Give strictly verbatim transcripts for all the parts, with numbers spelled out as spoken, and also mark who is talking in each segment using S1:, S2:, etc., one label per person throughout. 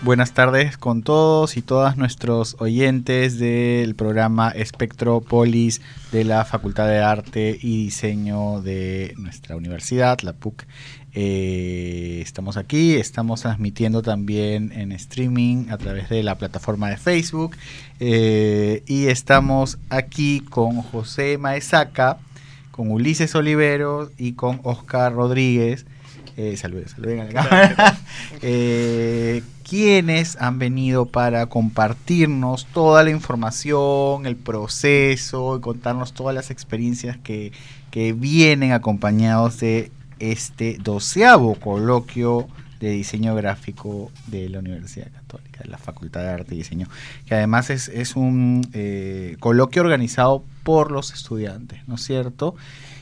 S1: Buenas tardes con todos y todas nuestros oyentes del programa Espectrópolis de la Facultad de Arte y Diseño de nuestra universidad, la P U C. Eh, estamos aquí, estamos transmitiendo también en streaming a través de la plataforma de Facebook eh, y estamos aquí con José Maezaca, con Ulises Oliveros y con Oscar Rodríguez. Eh, saluden, saluden a la cámara. eh, quienes han venido para compartirnos toda la información, el proceso, y contarnos todas las experiencias que, que vienen acompañados de este doceavo coloquio de diseño gráfico de la Universidad Católica, de la Facultad de Arte y Diseño, que además es, es un eh, coloquio organizado por los estudiantes, ¿no es cierto?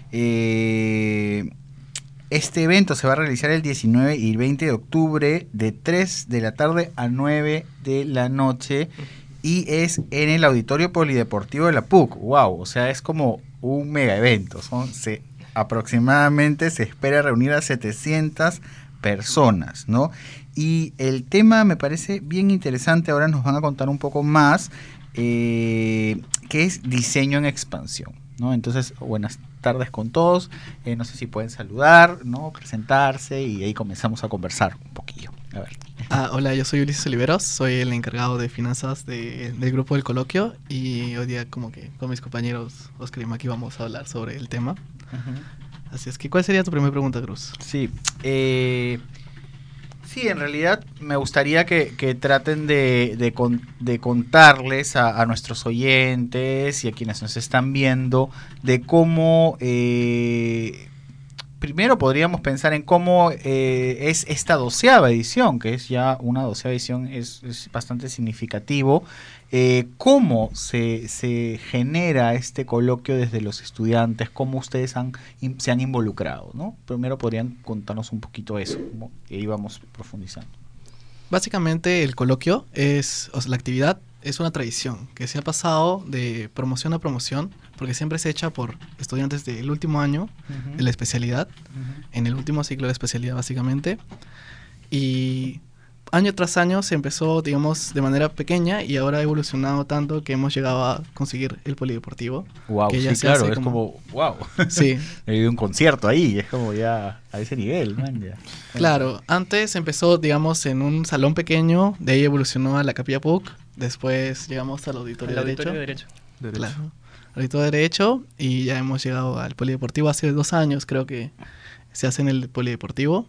S1: Eh... Este evento se va a realizar el diecinueve y veinte de octubre de tres de la tarde a nueve de la noche y es en el Auditorio Polideportivo de la P U C. Wow, o sea, es como un mega evento. Son, se, aproximadamente se espera reunir a setecientas personas, ¿no? Y el tema me parece bien interesante, ahora nos van a contar un poco más, eh, que es diseño en expansión, ¿no? Entonces, buenas tardes con todos, eh, no sé si pueden saludar, ¿no? Presentarse y ahí comenzamos a conversar un poquillo. A ver.
S2: Ah, hola, yo soy Ulises Oliveros, soy el encargado de finanzas de, del grupo del coloquio y hoy día como que con mis compañeros Oscar y Maki vamos a hablar sobre el tema. Uh-huh. Así es que, ¿cuál sería tu primera pregunta, Cruz?
S1: Sí, eh... Sí, en realidad me gustaría que, que traten de, de, con, de contarles a, a nuestros oyentes y a quienes nos están viendo de cómo, eh, primero podríamos pensar en cómo eh, es esta doceava edición, que es ya una doceava edición, es, es bastante significativo. Eh, ¿Cómo se, se genera este coloquio desde los estudiantes? ¿Cómo ustedes han, in, se han involucrado, ¿no? Primero podrían contarnos un poquito eso, ¿no? Que íbamos profundizando.
S2: Básicamente el coloquio es, o sea, la actividad es una tradición que se ha pasado de promoción a promoción, porque siempre se echa por estudiantes del último año uh-huh. de la especialidad, uh-huh. en el último ciclo de especialidad básicamente, y año tras año se empezó, digamos, de manera pequeña y ahora ha evolucionado tanto que hemos llegado a conseguir el polideportivo.
S1: Wow,
S2: que ya
S1: sí,
S2: se
S1: claro,
S2: hace
S1: es como, como wow.
S2: Sí.
S1: He ido a un concierto ahí, es como ya a ese nivel, man, ya.
S2: Claro, antes empezó, digamos, en un salón pequeño, de ahí evolucionó a la Capilla P U C, después llegamos al Auditorio de Derecho.
S3: Auditorio de Derecho.
S2: Derecho. Claro, Auditorio de Derecho y ya hemos llegado al polideportivo hace dos años, creo que se hace en el polideportivo.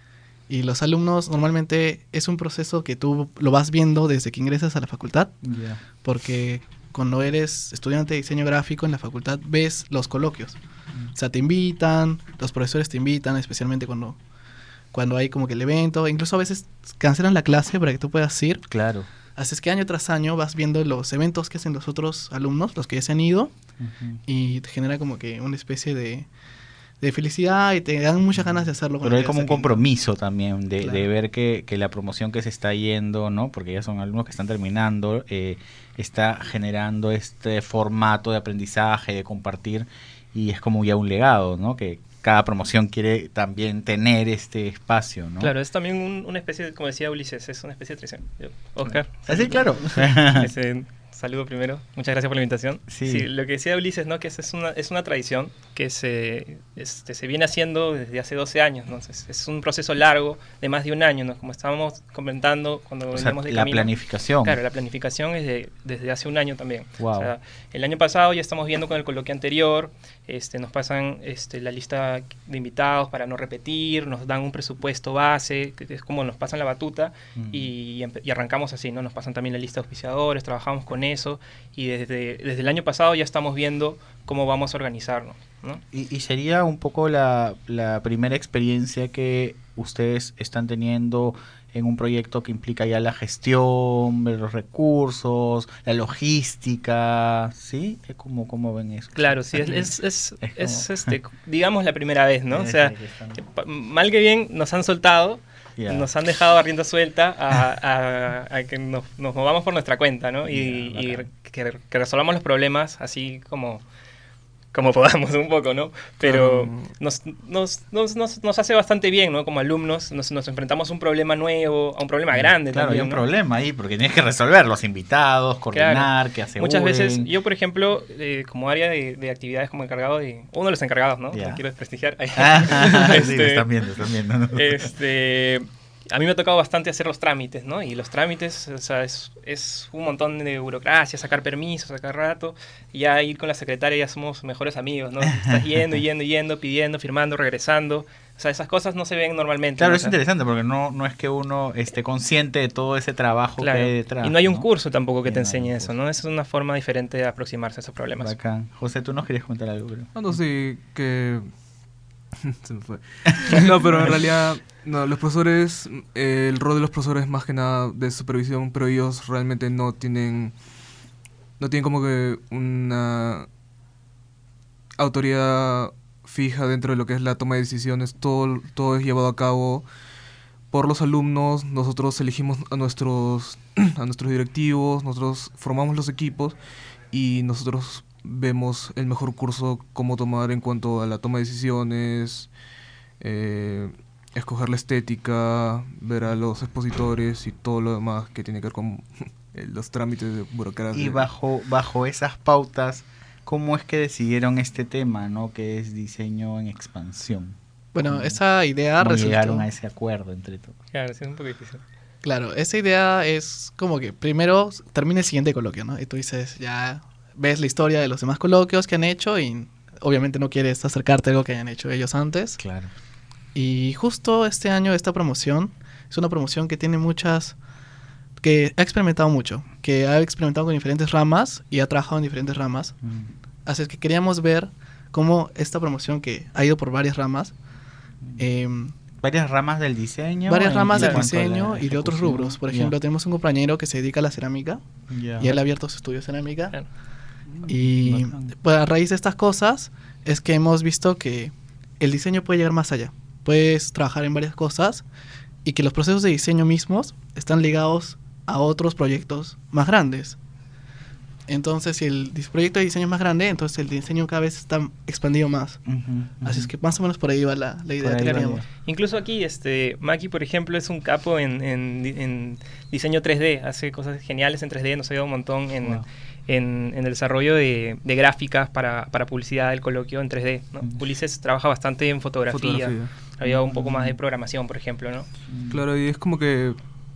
S2: Y los alumnos normalmente es un proceso que tú lo vas viendo desde que ingresas a la facultad, yeah. porque cuando eres estudiante de diseño gráfico en la facultad ves los coloquios. Mm. O sea, te invitan, los profesores te invitan, especialmente cuando, cuando hay como que el evento. Incluso a veces cancelan la clase para que tú puedas ir.
S1: Claro.
S2: Así es que año tras año vas viendo los eventos que hacen los otros alumnos, los que ya se han ido, uh-huh. y te genera como que una especie de... de felicidad y te dan muchas ganas de hacerlo.
S1: Pero hay como un compromiso también de,
S2: claro.
S1: de ver que, que la promoción que se está yendo, ¿no? Porque ya son alumnos que están terminando, eh, está generando este formato de aprendizaje, de compartir, y es como ya un legado, ¿no? Que cada promoción quiere también tener este espacio, ¿no?
S3: Claro, es también un, una especie, de, como decía Ulises, es una especie de tradición. Yo, Oscar.
S1: ¿Ah, sí? Claro.
S3: Ese, saludo primero. Muchas gracias por la invitación.
S1: Sí.
S3: Sí, lo que decía Ulises, ¿no? Que es una, es una tradición que se, este, se viene haciendo desde hace doce años, ¿no? Es, es un proceso largo de más de un año, ¿no? Como estábamos comentando cuando
S1: o sea,
S3: veníamos de
S1: la
S3: camino.
S1: planificación.
S3: Claro, la planificación es de, desde hace un año también.
S1: Wow.
S3: O sea, el año pasado ya estamos viendo con el coloquio anterior, este, nos pasan este, la lista de invitados para no repetir, nos dan un presupuesto base, que es como nos pasan la batuta, mm. y, y arrancamos así, ¿no? Nos pasan también la lista de auspiciadores, trabajamos con eso, y desde, desde el año pasado ya estamos viendo cómo vamos a organizarnos, ¿no?
S1: Y, y sería un poco la, la primera experiencia que ustedes están teniendo en un proyecto que implica ya la gestión de los recursos, la logística, ¿sí? ¿Cómo, cómo ven eso?
S3: Claro, sí, es, es, es, es, es este, digamos, la primera vez, ¿no? O sea, mal que bien nos han soltado, yeah. nos han dejado a rienda suelta a, a, a que nos, nos movamos por nuestra cuenta, ¿no? Y, yeah, y que, que resolvamos los problemas así como... como podamos un poco, ¿no? Pero
S4: Claro.
S3: nos, nos, nos, nos, nos hace bastante bien, ¿no? Como alumnos nos, nos enfrentamos a un problema nuevo, a un problema grande
S1: Claro,
S3: también,
S1: hay un
S3: ¿no?
S1: problema ahí, porque tienes que resolver los invitados, coordinar, que aseguren.
S3: Muchas veces, yo por ejemplo, eh, como área de, de actividades como encargado de... Uno de los encargados, ¿no?
S1: Ya.
S3: No quiero desprestigiar.
S1: Ah, sí,
S3: Este,
S1: lo están viendo, están viendo, ¿no?
S3: Este, a mí me ha tocado bastante hacer los trámites, ¿no? Y los trámites, o sea, es, es un montón de burocracia, sacar permisos, sacar rato, y ya ir con la secretaria ya somos mejores amigos, ¿no? Estás yendo, yendo, yendo, pidiendo, firmando, regresando. O sea, esas cosas no se ven normalmente.
S1: Claro,
S3: ¿no?
S1: es
S3: O sea,
S1: interesante porque no, no es que uno esté consciente de todo ese trabajo
S3: claro.
S1: que hay detrás.
S3: Y no hay un
S1: ¿no?
S3: curso tampoco que
S1: Y
S3: te
S1: no hay
S3: enseñe
S1: un
S3: eso,
S1: curso.
S3: ¿no? Esa es una forma diferente de aproximarse a esos problemas.
S1: Bacán. José, tú nos querías comentar algo, creo.
S4: Ah, no, sí, que... Se me fue. No, pero en realidad, no, los profesores, eh, el rol de los profesores más que nada de supervisión, pero ellos realmente no tienen, no tienen como que una autoridad fija dentro de lo que es la toma de decisiones. Todo, todo es llevado a cabo por los alumnos. Nosotros elegimos a nuestros, a nuestros directivos, nosotros formamos los equipos y nosotros vemos el mejor curso, cómo tomar en cuanto a la toma de decisiones, eh, escoger la estética, ver a los expositores y todo lo demás que tiene que ver con los trámites de burocracia.
S1: Y bajo, bajo esas pautas, ¿cómo es que decidieron este tema, ¿no? Que es diseño en expansión.
S2: Bueno,
S1: ¿Cómo-
S2: esa idea
S1: cómo
S2: resultó...
S1: llegaron a ese acuerdo entre todos?
S3: Claro, sí, es un poco difícil.
S2: Claro, esa idea es como que primero termina el siguiente coloquio, ¿no? Y tú dices, ya ves la historia de los demás coloquios que han hecho y obviamente no quieres acercarte a algo que hayan hecho ellos antes.
S1: Claro.
S2: Y justo este año esta promoción es una promoción que tiene muchas... que ha experimentado mucho, que ha experimentado con diferentes ramas y ha trabajado en diferentes ramas.
S1: Mm.
S2: Así es que queríamos ver cómo esta promoción que ha ido por varias ramas, eh,
S1: Varias ramas del diseño.
S2: varias
S1: en-
S2: ramas
S1: en
S2: del
S1: cuanto a la
S2: diseño y de otros
S1: ejecución.
S2: rubros. Por
S1: Ya.
S2: ejemplo, tenemos un compañero que se dedica a la cerámica
S1: Ya.
S2: y él ha abierto su estudio de cerámica.
S3: Claro.
S2: Y
S1: Bacán.
S2: pues, a raíz de estas cosas es que hemos visto que el diseño puede llegar más allá. Puedes trabajar en varias cosas y que los procesos de diseño mismos están ligados a otros proyectos más grandes. Entonces, si el dis- proyecto de diseño es más grande, entonces el diseño cada vez está expandido más.
S1: Ujú,
S2: Así es
S1: ujú.
S2: que más o menos por ahí va la, la idea
S1: Por
S2: que
S1: ahí va
S2: teníamos.
S1: la-
S3: Incluso aquí, este, Maki, por ejemplo, es un capo en, en, di- en diseño tres D. Hace cosas geniales en tres D, nos ha ayudado un montón en,
S1: Wow.
S3: en, en el desarrollo de, de gráficas para, para publicidad del coloquio en tres D, ¿no?
S1: Mm.
S3: Ulises trabaja bastante en fotografía.
S4: Fotografía.
S3: Ha ayudado un poco más de programación, por ejemplo, ¿no?
S4: Claro, y es como que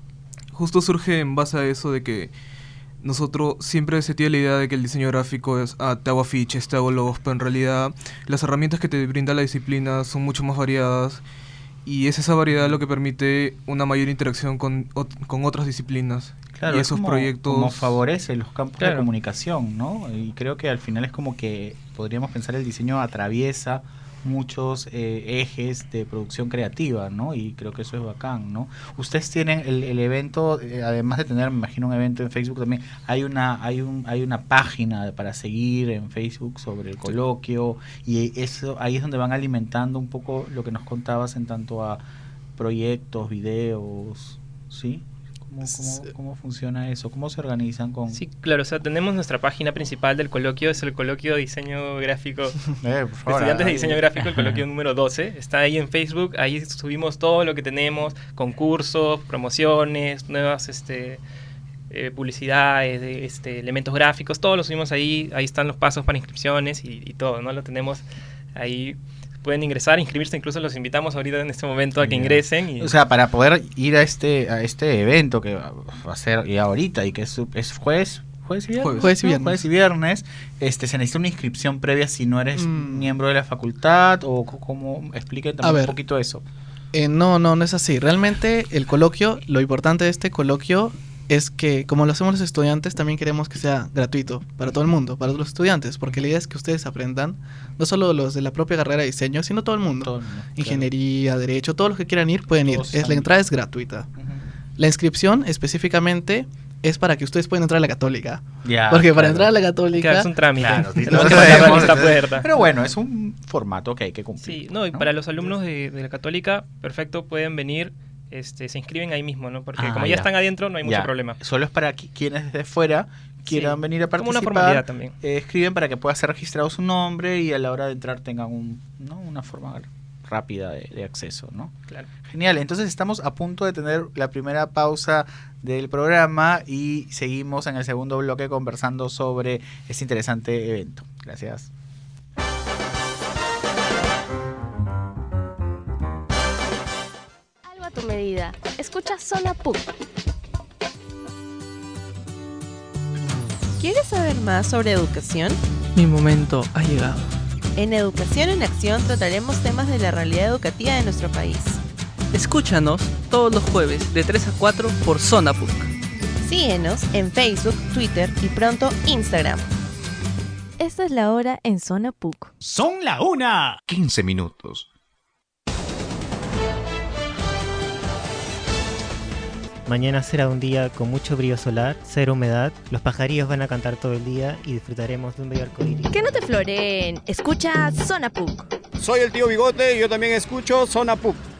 S4: justo surge en base a eso de que nosotros siempre se tiene la idea de que el diseño gráfico es, ah, te hago afiches, te hago logos, pero en realidad las herramientas que te brinda la disciplina son mucho más variadas y es esa variedad lo que permite una mayor interacción con, ot- con otras disciplinas.
S1: Claro,
S4: y
S1: es
S4: esos
S1: como,
S4: proyectos...
S1: como favorece los campos de
S3: Claro.
S1: comunicación, ¿no? Y creo que al final es como que podríamos pensar el diseño atraviesa muchos eh, ejes de producción creativa, ¿no? Y creo que eso es bacán, ¿no? Ustedes tienen el, el evento, eh, además de tener, me imagino, un evento en Facebook también, hay una hay un hay una página para seguir en Facebook sobre el coloquio y eso ahí es donde van alimentando un poco lo que nos contabas en tanto a proyectos, videos, ¿sí? ¿Cómo, cómo, cómo funciona eso? ¿Cómo se organizan con...?
S3: Sí, claro, o sea, tenemos nuestra página principal del coloquio, es el coloquio de diseño gráfico,
S1: Eh, por favor,
S3: estudiantes de
S1: ahí-
S3: diseño gráfico, el coloquio número doce, está ahí en Facebook, ahí subimos todo lo que tenemos, concursos, promociones, nuevas este, eh, publicidades, de, este, elementos gráficos, todo lo subimos ahí, ahí están los pasos para inscripciones y, y todo, ¿no? Lo tenemos ahí, pueden ingresar, inscribirse, incluso los invitamos ahorita en este momento a que
S1: Ya.
S3: ingresen. Y,
S1: O sea, para poder ir a este a este evento que va a ser ya ahorita y que es, es jueves, jueves y viernes,
S4: Jueves.
S2: Jueves y
S1: ¿no?
S2: viernes.
S1: Jueves y viernes, este se necesita una inscripción previa si no eres
S2: Mm.
S1: miembro de la facultad o co- cómo expliquen
S2: A
S1: también
S2: ver.
S1: un poquito eso.
S2: Eh, no, no, no es así. Realmente el coloquio, lo importante de este coloquio es que como lo hacemos los estudiantes, también queremos que sea gratuito para todo el mundo, para los estudiantes, porque la idea es que ustedes aprendan, no solo los de la propia carrera de diseño, sino todo el mundo.
S1: Todo el mundo, claro.
S2: Ingeniería, derecho, todos los que quieran ir pueden ir.
S1: Todos
S2: Es,
S1: están-
S2: la entrada es gratuita.
S1: Ujú.
S2: La inscripción específicamente es para que ustedes puedan entrar a la católica.
S1: Ya,
S2: porque para
S1: claro.
S2: entrar a la católica...
S3: Claro, es un trámite.
S1: Claro, sí,
S3: Tenemos
S1: no
S3: que pasar la
S1: sabemos,
S3: lista
S1: entonces-
S3: puerta.
S1: Pero bueno, es un formato que hay que cumplir.
S3: Sí, no, y para los alumnos de, de la Católica, perfecto, pueden venir, este, se inscriben ahí mismo, ¿no? Porque
S1: Ah,
S3: como ya,
S1: ya.
S3: están adentro, no hay mucho
S1: Ya.
S3: problema.
S1: Solo es para qui- quienes desde fuera quieran
S3: Sí,
S1: venir a
S3: como una
S1: participar,
S3: formalidad también.
S1: eh, escriben para que pueda ser registrado su nombre y a la hora de entrar tengan un, ¿no? una forma rápida de, de acceso, ¿no?
S3: Claro.
S1: Genial, entonces estamos a punto de tener la primera pausa del programa y seguimos en el segundo bloque conversando sobre este interesante evento. Gracias.
S5: Algo a tu medida. Escucha Zona P U C.
S6: ¿Quieres saber más sobre educación?
S2: Mi momento ha llegado.
S6: En Educación en Acción trataremos temas de la realidad educativa de nuestro país.
S7: Escúchanos todos los jueves de tres a cuatro por Zona P U C.
S6: Síguenos en Facebook, Twitter y pronto Instagram.
S5: Esta es la hora en Zona P U C.
S8: Son la una.
S9: quince minutos.
S10: Mañana será un día con mucho brillo solar, cero humedad, los pajarillos van a cantar todo el día y disfrutaremos de un bello arcoíris.
S5: Que no te floreen. Escucha Zona P U C.
S8: Soy el tío Bigote y yo también escucho Zona P U C.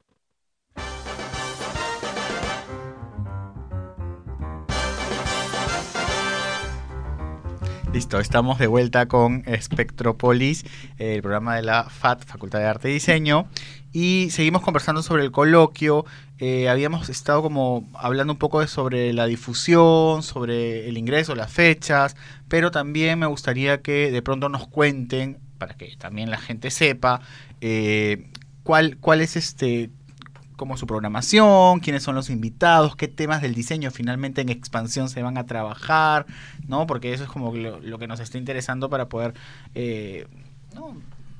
S1: Listo, estamos de vuelta con Spectropolis, el programa de la F A T, Facultad de Arte y Diseño, y seguimos conversando sobre el coloquio. Eh, habíamos estado como hablando un poco de sobre la difusión, sobre el ingreso, las fechas, pero también me gustaría que de pronto nos cuenten, para que también la gente sepa, eh, cuál, cuál es este... como su programación, quiénes son los invitados, qué temas del diseño finalmente en expansión se van a trabajar, ¿no? Porque eso es como lo, lo que nos está interesando para poder eh, ¿no?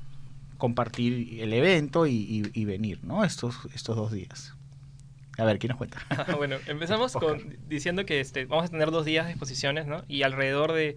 S1: compartir el evento y, y, y venir, ¿no? Estos, estos dos días. A ver, ¿quién nos cuenta?
S3: Bueno, empezamos con, diciendo que este, vamos a tener dos días de exposiciones, ¿no? Y alrededor de,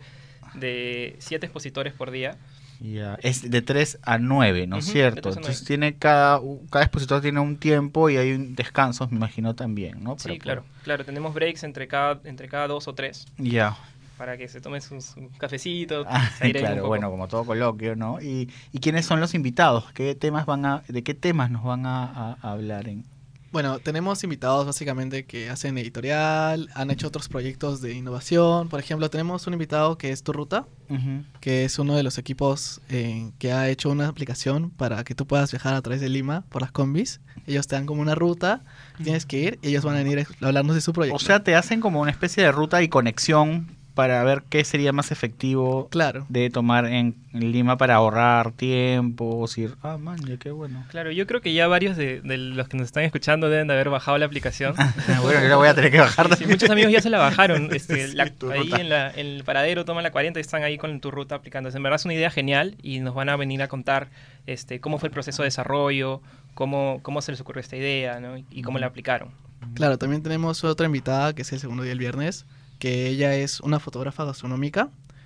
S3: de siete expositores por día.
S1: Ya, es de tres a nueve, ¿no es
S3: Uh-huh,
S1: cierto? Entonces tiene cada, cada expositor tiene un tiempo y hay un descansos, me imagino también, ¿no?
S3: Sí,
S1: Para
S3: claro,
S1: poder...
S3: claro, tenemos breaks entre cada, entre cada dos o tres.
S1: Ya.
S3: Para que se tome su, su cafecito,
S1: Ah,
S3: se aireen un
S1: claro,
S3: poco.
S1: bueno, como todo coloquio, ¿no? ¿Y, y quiénes son los invitados? ¿Qué temas van a, de qué temas nos van a, a, a hablar en...?
S2: Bueno, tenemos invitados básicamente que hacen editorial, han hecho otros proyectos de innovación. Por ejemplo, tenemos un invitado que es Tu Ruta,
S1: Uh-huh.
S2: que es uno de los equipos eh, que ha hecho una aplicación para que tú puedas viajar a través de Lima por las combis. Ellos te dan como una ruta, tienes que ir y ellos van a venir a hablarnos de su proyecto.
S1: O sea, te hacen como una especie de ruta y conexión para ver qué sería más efectivo
S2: claro.
S1: de tomar en, en Lima para ahorrar tiempo, decir, ah, man, ya qué bueno.
S3: Claro, yo creo que ya varios de, de los que nos están escuchando deben de haber bajado la aplicación.
S1: Bueno, yo la voy a tener que bajar.
S3: Sí, muchos amigos ya se la bajaron. Este,
S1: Sí,
S3: la,
S1: Tu
S3: ahí
S1: Ruta.
S3: en, la, en el paradero toman la cuarenta y están ahí con Tu Ruta aplicándose. En verdad es una idea genial y nos van a venir a contar este, cómo fue el proceso de desarrollo, cómo, cómo se les ocurrió esta idea, ¿no? y, y cómo la aplicaron.
S2: Claro, también tenemos otra invitada que es el segundo día el viernes, que ella es una fotógrafa gastronómica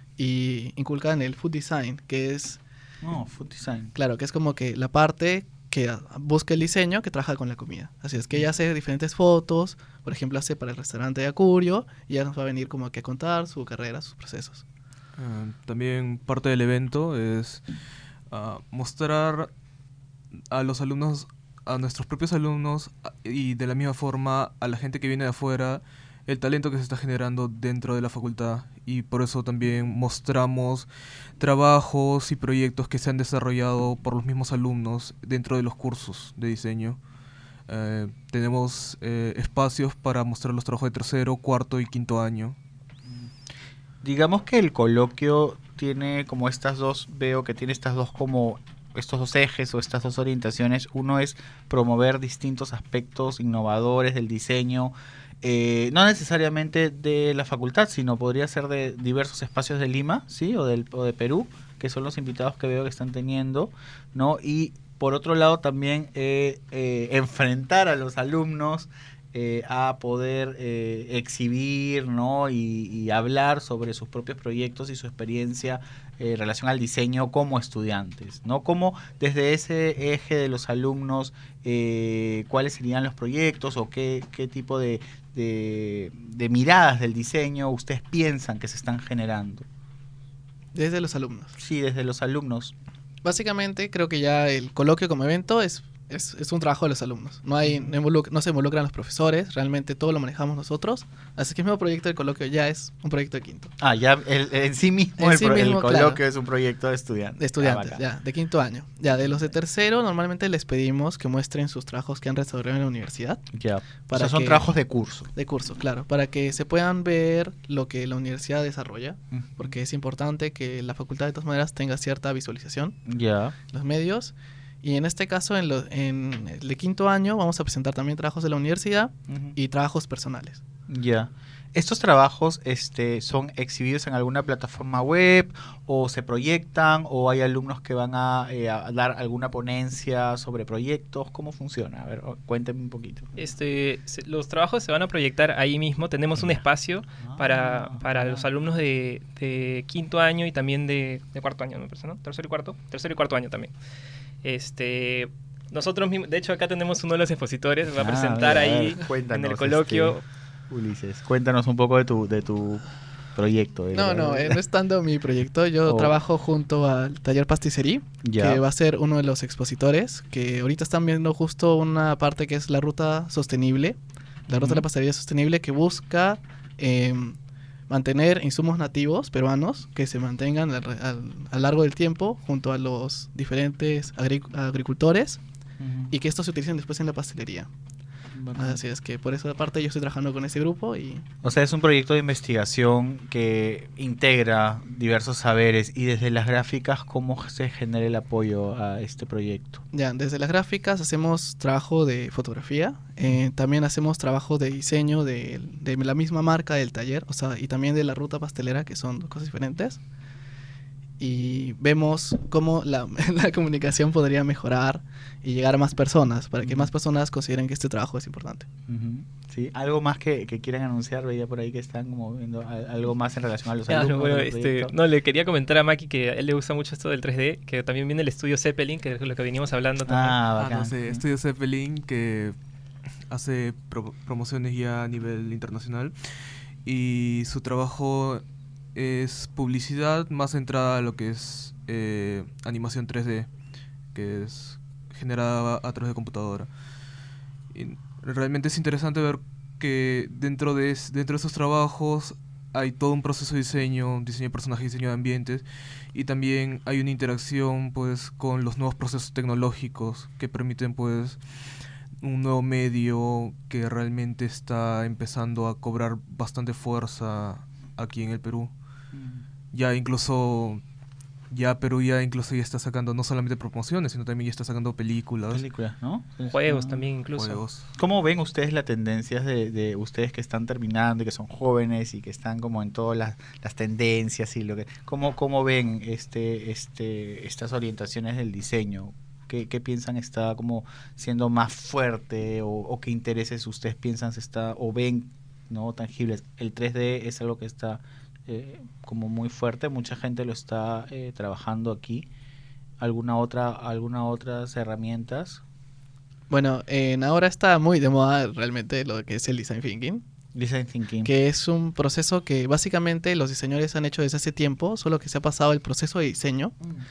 S2: y inculca en el food design, que es,
S1: No, food design.
S2: claro, que es como que la parte que busca el diseño que trabaja con la comida. Así es que ella hace diferentes fotos, por ejemplo, hace para el restaurante de Acurio y ella nos va a venir como que a contar su carrera, sus procesos.
S4: Uh, también parte del evento es uh, mostrar a los alumnos, a nuestros propios alumnos y de la misma forma a la gente que viene de afuera el talento que se está generando dentro de la facultad, y por eso también mostramos trabajos y proyectos que se han desarrollado por los mismos alumnos dentro de los cursos de diseño. Eh, tenemos eh, espacios para mostrar los trabajos de tercero, cuarto y quinto año.
S1: Digamos que el coloquio tiene como estas dos, veo que tiene estas dos como estos dos ejes o estas dos orientaciones. Uno es promover distintos aspectos innovadores del diseño, eh, no necesariamente de la facultad, sino podría ser de diversos espacios de Lima, ¿sí? O, del, o de Perú, que son los invitados que veo que están teniendo, ¿no? Y por otro lado también eh, eh, enfrentar a los alumnos Eh, a poder eh, exhibir, ¿no? y, y hablar sobre sus propios proyectos y su experiencia eh, en relación al diseño como estudiantes, ¿no? Cómo desde ese eje de los alumnos, eh, cuáles serían los proyectos o qué, qué tipo de, de, de miradas del diseño ustedes piensan que se están generando.
S2: Desde los alumnos.
S1: Sí, desde los alumnos.
S2: Básicamente creo que ya el coloquio como evento es es, es un trabajo de los alumnos. No hay no, involuc- no se involucran los profesores, realmente todo lo manejamos nosotros. Así que el mismo proyecto del coloquio ya es un proyecto de quinto.
S1: Ah, ya el, en sí mismo,
S2: En
S1: el,
S2: sí
S1: pro- el
S2: mismo,
S1: coloquio
S2: claro.
S1: es un proyecto de estudiantes.
S2: De estudiantes,
S1: Ah,
S2: ya, de quinto año. Ya, de los de tercero, normalmente les pedimos que muestren sus trabajos que han desarrollado en la universidad.
S1: Ya.
S2: Para
S1: O sea, son
S2: que-
S1: trabajos de curso.
S2: De curso, claro. Para que se puedan ver lo que la universidad desarrolla. Porque es importante que la facultad de todas maneras tenga cierta visualización.
S1: Ya.
S2: Los medios. Y en este caso, en, lo- en el de quinto año, vamos a presentar también trabajos de la universidad
S1: Ujú.
S2: y trabajos personales.
S1: Ya. ¿Estos trabajos este, son exhibidos en alguna plataforma web o se proyectan o hay alumnos que van a, eh, a dar alguna ponencia sobre proyectos? ¿Cómo funciona? A ver, o- cuénteme un poquito.
S3: Este, se- los trabajos se van a proyectar ahí mismo. Tenemos un espacio para, para los alumnos de, de quinto año y también de, de cuarto año, me parece, ¿no? Tercero y cuarto. Tercero y cuarto año también. Este, nosotros mismos, de hecho acá tenemos uno de los expositores, va a
S1: Ah,
S3: presentar
S1: a ver, a
S3: ahí
S1: ver, cuéntanos,
S3: en el coloquio.
S1: este, Ulises, cuéntanos un poco de tu, de tu proyecto. de
S2: No,
S1: la-
S2: no, eh, no es tanto mi proyecto. Yo
S1: Oh.
S2: trabajo junto al taller Pasticería,
S1: Ya.
S2: que va a ser uno de los expositores, que ahorita están viendo justo una parte que es la ruta sostenible, la ruta de la
S1: Ujú.
S2: pastelería sostenible, que busca em, mantener insumos nativos peruanos que se mantengan al- al- a lo largo del tiempo junto a los diferentes agri- agricultores
S1: Ujú.
S2: y que estos se utilicen después en la pastelería. Así es que por esa parte yo estoy trabajando con ese grupo y
S1: O sea, es un proyecto de investigación que integra diversos saberes y desde las gráficas, ¿cómo se genera el apoyo a este proyecto?
S2: ya, desde las gráficas hacemos trabajo de fotografía, eh, también hacemos trabajo de diseño de, de la misma marca del taller, o sea, y también de la ruta pastelera, que son dos cosas diferentes. Y vemos cómo la, la comunicación podría mejorar y llegar a más personas, para que más personas consideren que este trabajo es importante.
S1: Ujú. Sí, algo más que, que quieran anunciar, veía por ahí que están como viendo a- algo más en relación a los
S3: Claro,
S1: alumnos
S3: bueno,
S1: del
S3: este,
S1: proyecto.
S3: no, le quería comentar a Maki que a él le gusta mucho esto del tres D, que también viene el estudio Zeppelin, que es lo que venimos hablando también.
S1: Ah,
S4: Ah,
S1: bacán.
S4: no sé, Estudio Zeppelin, que hace pro- promociones ya a nivel internacional, y su trabajo es publicidad más centrada a lo que es eh, animación tres D, que es generada a través de computadora. Y realmente es interesante ver que dentro de, es- dentro de esos trabajos hay todo un proceso de diseño, diseño de personajes, diseño de ambientes, y también hay una interacción pues con los nuevos procesos tecnológicos que permiten pues un nuevo medio que realmente está empezando a cobrar bastante fuerza aquí en el Perú. Ya incluso ya Perú ya incluso ya está sacando no solamente promociones, sino también ya está sacando películas,
S1: Películas, ¿no?
S3: Juegos
S1: Ah.
S3: también incluso.
S4: juegos.
S1: ¿Cómo ven ustedes las tendencias de, de ustedes que están terminando y que son jóvenes y que están como en todas las, las tendencias y lo que cómo cómo ven este este estas orientaciones del diseño? ¿Qué, qué piensan está como siendo más fuerte o, o qué intereses ustedes piensan se está o ven no tangibles? El tres D es algo que está eh, como muy fuerte, mucha gente lo está eh, trabajando aquí. ¿Alguna otra alguna otras herramientas?
S2: Bueno, en ahora está muy de moda realmente lo que es el design thinking,
S1: Design thinking.
S2: que es un proceso que básicamente los diseñadores han hecho desde hace tiempo, solo que se ha pasado el proceso de diseño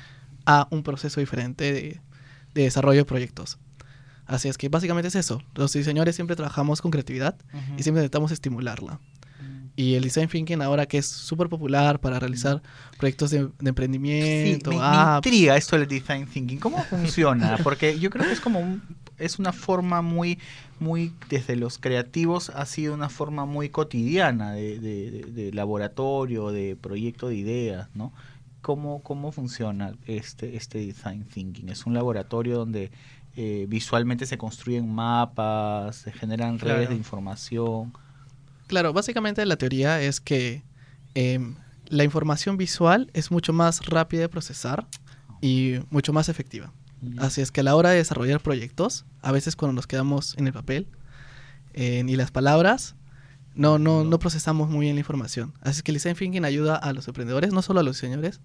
S2: a un proceso diferente de, de desarrollo de proyectos. Así es que básicamente es eso. Los diseñadores siempre trabajamos con creatividad
S1: Ujú.
S2: y siempre intentamos estimularla. Y el design thinking ahora que es súper popular para realizar proyectos de, de
S1: Sí,
S2: emprendimiento,
S1: me, me
S2: apps.
S1: intriga esto del design thinking. ¿Cómo funciona? Porque yo creo que es como un, es una forma muy, muy desde los creativos ha sido una forma muy cotidiana de, de, de- de laboratorio, de proyecto de ideas, ¿no? ¿Cómo, cómo funciona este, este design thinking? ¿Es un laboratorio donde eh, visualmente se construyen mapas, se generan redes
S3: Claro.
S1: de información?
S2: Claro, básicamente la teoría es que em, la información visual es mucho más rápida de procesar y mucho más efectiva. Así es que a la hora de desarrollar proyectos, a veces cuando nos quedamos en el papel eh, ni las palabras, no, no, no procesamos muy bien la información. Así es que el design thinking ayuda a los emprendedores, no solo a los diseñadores,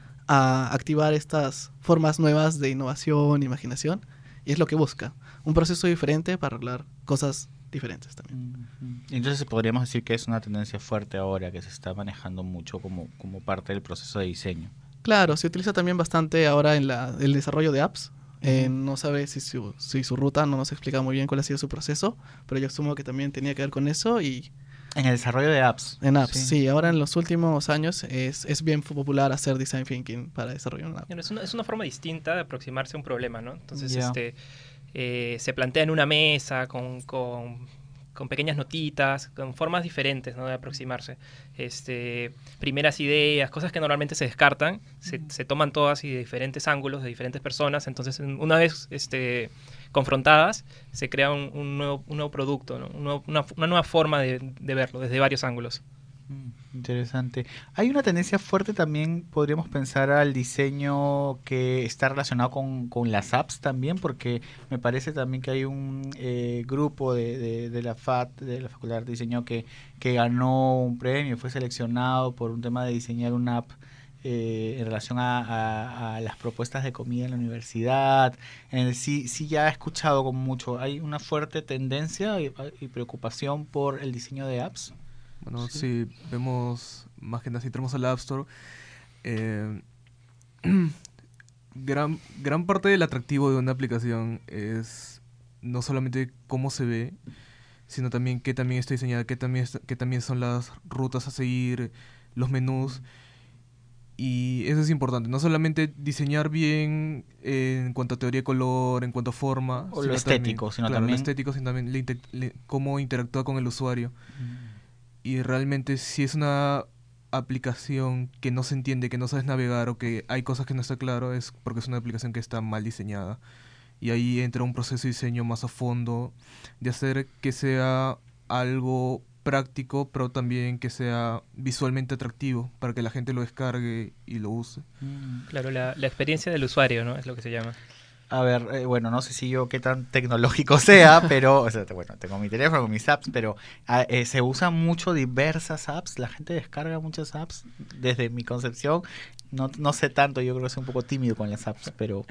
S2: a activar estas formas nuevas de innovación, imaginación, y es lo que busca. Un proceso diferente para arreglar cosas diferentes también.
S1: Entonces podríamos decir que es una tendencia fuerte ahora que se está manejando mucho como, como parte del proceso de diseño.
S2: Claro, se utiliza también bastante ahora en la, el desarrollo de apps. Eh, no sabe si su, si su ruta, no nos explica muy bien cuál ha sido su proceso, pero yo asumo que también tenía que ver con eso y...
S1: En el desarrollo de apps.
S2: En apps, sí.
S1: Sí.
S2: Ahora en los últimos años es, es bien popular hacer design thinking para desarrollar una app.
S3: Es una, es una forma distinta de aproximarse a un problema, ¿no? Entonces,
S1: Ya.
S3: este, eh, se plantea en una mesa con, con, con pequeñas notitas, con formas diferentes, ¿no? De aproximarse. Este, primeras ideas, cosas que normalmente se descartan, se, se toman todas y de diferentes ángulos, de diferentes personas. Entonces, una vez este, confrontadas, se crea un, un, nuevo, un nuevo producto, ¿no? Un nuevo- una, una nueva forma de, de verlo, desde varios ángulos.
S1: Mm, Interesante. Hay una tendencia fuerte también, podríamos pensar, al diseño que está relacionado con, con las apps también, porque me parece también que hay un eh, grupo de, de, de la F A T, de la Facultad de Diseño, que, que ganó un premio, fue seleccionado por un tema de diseñar una app eh, en relación a, a- a las propuestas de comida en la universidad. Eh, sí, sí, ya he escuchado con mucho. Hay una fuerte tendencia y, y preocupación por el diseño de apps.
S4: Bueno,
S1: Sí.
S4: sí, vemos más que nada si entramos al App Store. eh, gran, gran parte del atractivo de una aplicación es no solamente cómo se ve, sino también qué también está diseñada, qué también, está- qué también son las rutas a seguir, los menús. Y eso es importante, no solamente diseñar bien eh, en cuanto a teoría de color, en cuanto a forma,
S1: O lo
S4: sino
S1: estético, sino
S4: claro,
S1: también-
S4: lo estético, sino también la inte- le- cómo interactúa con el usuario. Y realmente si es una aplicación que no se entiende, que no sabes navegar o que hay cosas que no está claro, es porque es una aplicación que está mal diseñada. Y ahí entra un proceso de diseño más a fondo, de hacer que sea algo práctico, pero también que sea visualmente atractivo para que la gente lo descargue y lo use.
S1: Mm.
S3: Claro, la, la experiencia del usuario, ¿no? Es lo que se llama.
S1: A ver, eh, bueno, no sé si yo qué tan tecnológico sea, pero, o sea, te- bueno, tengo mi teléfono con mis apps, pero ah, eh, se usan mucho diversas apps, la gente descarga muchas apps, desde mi concepción, no, no sé tanto, yo creo que soy un poco tímido con las apps, pero...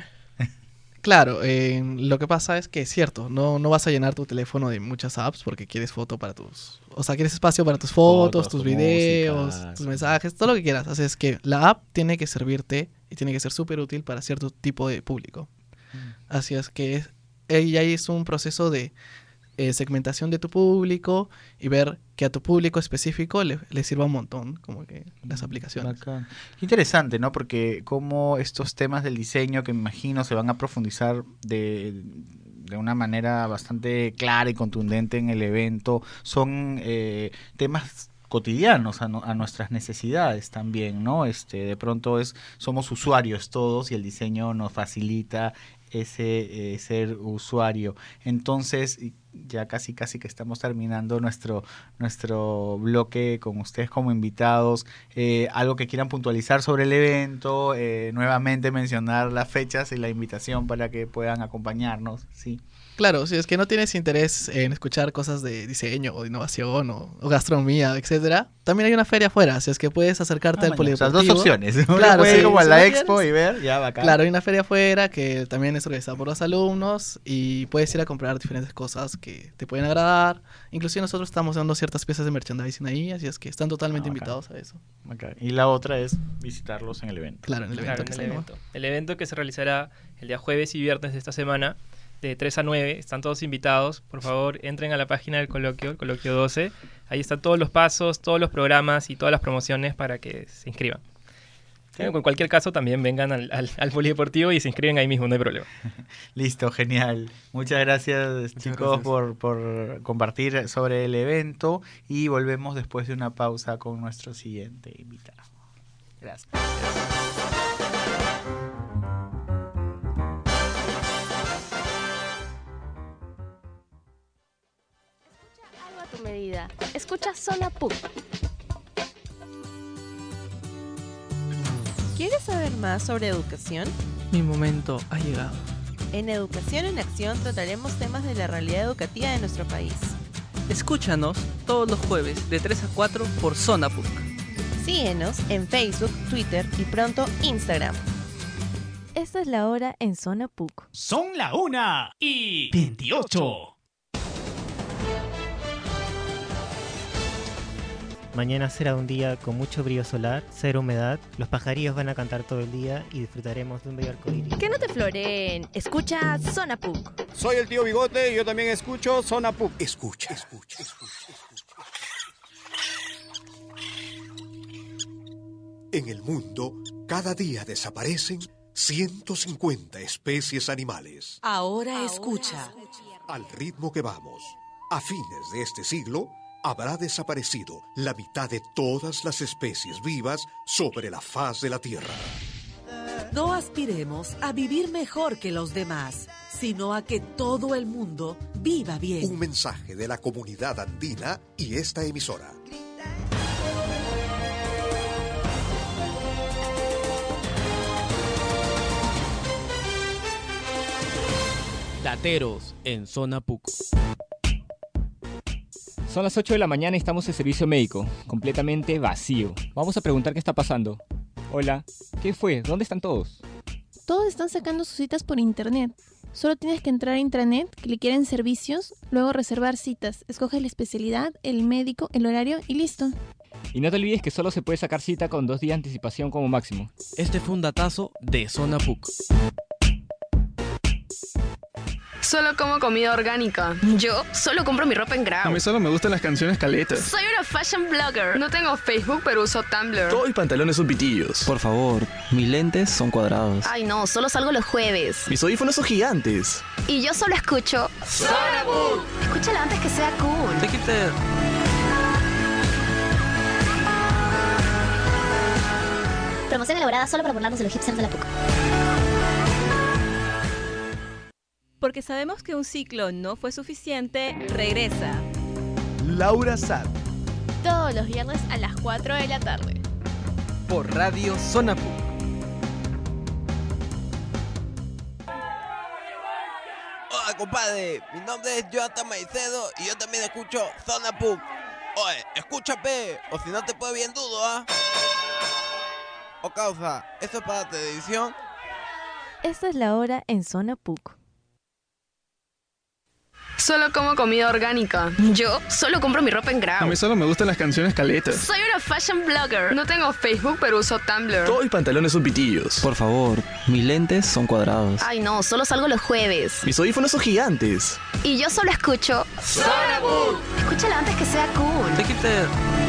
S2: Claro, eh, lo que pasa es que es cierto, no, no vas a llenar tu teléfono de muchas apps porque quieres foto para tus... O sea, quieres espacio para tus fotos,
S1: Fotos,
S2: tus
S1: tu
S2: videos,
S1: música,
S2: tus
S1: sí.
S2: mensajes, todo lo que quieras. Así es que la app tiene que servirte y tiene que ser súper útil para cierto tipo de público. Así es que es- y ahí es un proceso de eh, segmentación de tu público y ver que a tu público específico le, le sirva un montón, como que las aplicaciones.
S1: Bacán. Qué interesante, ¿no? Porque como estos temas del diseño que me imagino se van a profundizar de, de una manera bastante clara y contundente en el evento, son eh, temas cotidianos a, no- a nuestras necesidades también, ¿no? Este, de pronto es somos usuarios todos y el diseño nos facilita ese eh, ser usuario. Entonces, y ya casi casi que estamos terminando nuestro nuestro bloque con ustedes como invitados. Eh, algo que quieran puntualizar sobre el evento, eh, nuevamente mencionar las fechas y la invitación para que puedan acompañarnos, sí.
S2: Claro, si es que no tienes interés en escuchar cosas de diseño o de innovación o, o gastronomía, etcétera, también hay una feria afuera, si es que puedes acercarte
S1: Ah,
S2: al
S1: mañana, o sea,
S2: polideportivo.
S1: dos opciones. Uno
S2: Claro,
S1: puede ir
S2: sí,
S1: como a
S2: si
S1: la
S2: no
S1: expo
S2: quieres-
S1: y ver, ya bacán.
S2: Claro, hay una feria afuera que también es organizada por los alumnos y puedes ir a comprar diferentes cosas que te pueden agradar. Inclusive nosotros estamos dando ciertas piezas de merchandising ahí, así es que están totalmente
S1: Ah, bacán.
S2: invitados a eso.
S1: Bacán. Y la otra es visitarlos en el evento.
S2: Claro, en el evento
S3: Claro,
S2: que
S3: en
S2: está
S3: el
S2: ahí, ¿no?
S3: evento. El evento que se realizará el día jueves y viernes de esta semana, de tres a nueve. Están todos invitados. Por favor, entren a la página del coloquio, el coloquio doce. Ahí están todos los pasos, todos los programas y todas las promociones para que se inscriban.
S1: Sí.
S3: En cualquier caso, también vengan al, al, al polideportivo y se inscriben ahí mismo, no hay problema.
S1: Listo, genial. Muchas gracias, chicos,
S4: gracias.
S1: Por, por compartir sobre el evento y volvemos después de una pausa con nuestro siguiente invitado. Gracias.
S5: Algo a tu medida. Escucha Zona P U C.
S6: ¿Quieres saber más sobre educación?
S7: Mi momento ha llegado.
S6: En Educación en Acción trataremos temas de la realidad educativa de nuestro país.
S7: Escúchanos todos los jueves de tres a cuatro por Zona P U C.
S6: Síguenos en Facebook, Twitter y pronto Instagram.
S5: Esta es la hora en Zona P U C.
S8: Son la una y veintiocho.
S10: Mañana será un día con mucho brillo solar, cero humedad, los pajarillos van a cantar todo el día y disfrutaremos de un bello arcoíris.
S5: Que no te floreen, escucha Zona P U C.
S9: Soy el tío Bigote y yo también escucho Zona P U C. Escucha, escucha, escucha, escucha.
S11: En el mundo, cada día desaparecen ciento cincuenta especies animales.
S12: Ahora escucha.
S11: Al ritmo que vamos, a fines de este siglo, habrá desaparecido la mitad de todas las especies vivas sobre la faz de la Tierra.
S12: No aspiremos a vivir mejor que los demás, sino a que todo el mundo viva bien.
S11: Un mensaje de la comunidad andina y esta emisora.
S13: Dateros en Zona P U C. Son las ocho de la mañana y estamos en servicio médico, completamente vacío. Vamos a preguntar qué está pasando. Hola, ¿qué fue? ¿Dónde están todos?
S14: Todos están sacando sus citas por internet. Solo tienes que entrar a intranet, clicar en servicios, luego reservar citas. Escoges la especialidad, el médico, el horario y listo.
S13: Y no te olvides que solo se puede sacar cita con dos días de anticipación como máximo.
S7: Este fue un datazo de Zona P U C.
S15: Solo como comida orgánica.
S16: Yo solo compro mi ropa en Grau.
S17: A mí solo me gustan las canciones caletas.
S16: Soy una fashion blogger.
S15: No tengo Facebook, pero uso Tumblr.
S17: Todos mis pantalones son pitillos.
S18: Por favor, mis lentes son cuadrados.
S16: Ay no, solo salgo los jueves.
S17: Mis audífonos son gigantes.
S16: Y yo solo escucho
S15: Zona P U C.
S16: Escúchala antes que sea cool.
S7: Te quité.
S19: Promoción elaborada solo para burlarnos de los hipsters de la P U C.
S6: Porque sabemos que un ciclo no fue suficiente, regresa
S20: Laura Sad.
S14: Todos los viernes a las cuatro de la tarde.
S7: Por Radio Zona P U C.
S21: Hola compadre, mi nombre es Jonathan Maicedo y yo también escucho Zona P U C. Oye, escúchame, o si no te puedo bien dudo, ¿ah? O causa, ¿esto es para televisión?
S6: Esta es la hora en Zona P U C.
S15: Solo como comida orgánica.
S16: Yo solo compro mi ropa en Grau.
S17: A mí solo me gustan las canciones caletas.
S16: Soy una fashion blogger.
S15: No tengo Facebook, pero uso Tumblr.
S17: Todos mis pantalones son pitillos.
S18: Por favor, mis lentes son cuadrados.
S16: Ay no, solo salgo los jueves.
S17: Mis audífonos son gigantes.
S16: Y yo solo escucho
S15: Zona P U C.
S16: Escúchala antes que sea cool.
S7: Te quité.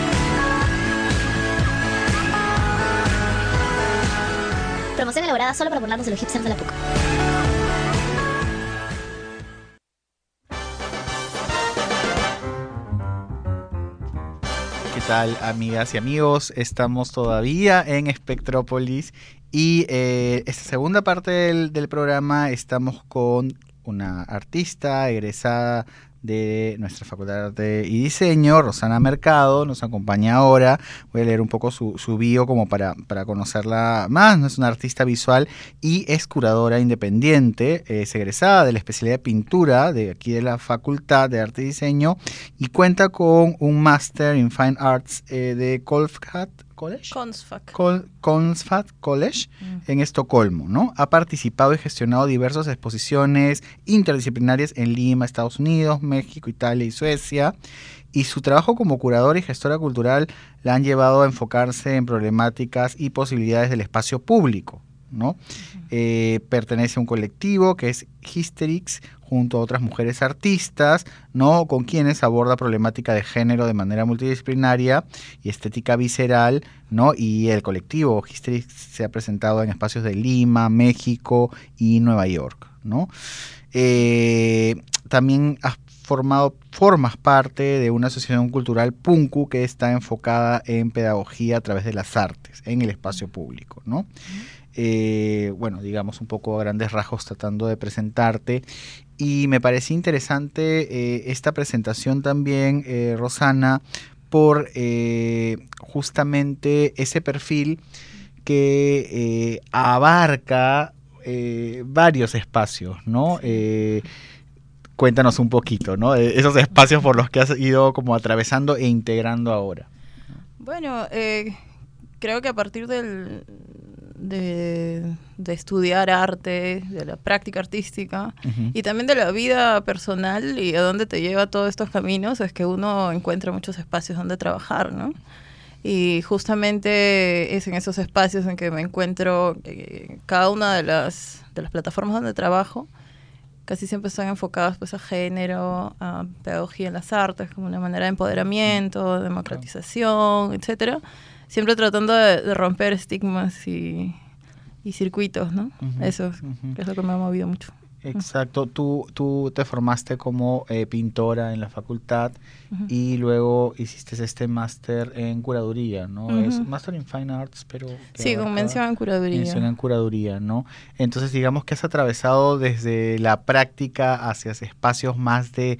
S19: Promoción elaborada solo para burlarnos de los hipsters de la P U C.
S1: ¿Qué tal, amigas y amigos? Estamos todavía en Espectrópolis y eh, esta segunda parte del, del programa estamos con una artista egresada de nuestra Facultad de Arte y Diseño, Rosana Mercado, nos acompaña ahora. Voy a leer un poco su, su bio como para, para conocerla más. No es una artista visual y es curadora independiente, es egresada de la especialidad de pintura de aquí de la Facultad de Arte y Diseño y cuenta con un máster en Fine Arts eh, de Kolfhat College.
S6: Konstfack.
S1: Col Konstfack College mm. en Estocolmo, ¿no? Ha participado y gestionado diversas exposiciones interdisciplinarias en Lima, Estados Unidos, México, Italia y Suecia. Y su trabajo como curadora y gestora cultural la han llevado a enfocarse en problemáticas y posibilidades del espacio público, ¿no? Uh-huh. eh, pertenece a un colectivo que es Hysterix, junto a otras mujeres artistas, ¿no? Con quienes aborda problemática de género de manera multidisciplinaria y estética visceral, ¿no? Y el colectivo Hysterix se ha presentado en espacios de Lima, México y Nueva York, ¿no? Eh, también has formado, formas parte de una asociación cultural Punku que está enfocada en pedagogía a través de las artes en el espacio público, ¿no? Uh-huh. Eh, bueno, digamos un poco a grandes rasgos tratando de presentarte. Y me parecía interesante eh, esta presentación también, eh, Rosana, por eh, justamente ese perfil que eh, abarca eh, varios espacios, ¿no? Eh, cuéntanos un poquito, ¿no? Esos espacios por los que has ido como atravesando e integrando ahora.
S6: Bueno, eh, creo que a partir del
S2: de, de estudiar arte, de la práctica artística
S1: Ujú.
S2: y también de la vida personal y a dónde te lleva todos estos caminos, es que uno encuentra muchos espacios donde trabajar, ¿no? Y justamente es en esos espacios en que me encuentro eh, cada una de las, de las plataformas donde trabajo, casi siempre están enfocadas pues a género, a pedagogía en las artes, como una manera de empoderamiento, democratización, etcétera. Siempre tratando de, de romper estigmas y, y circuitos, ¿no?
S1: Ujú,
S2: Eso es,
S1: ujú.
S2: es lo que me ha movido mucho.
S1: Exacto, tú, tú te formaste como eh, pintora en la facultad
S2: Ujú.
S1: y luego hiciste este máster en curaduría, ¿no?
S2: Ujú.
S1: Es máster en Fine Arts, pero... que
S2: Sí, con
S1: abarca-
S2: mención en curaduría.
S1: Mención en curaduría, ¿no? Entonces digamos que has atravesado desde la práctica hacia espacios más de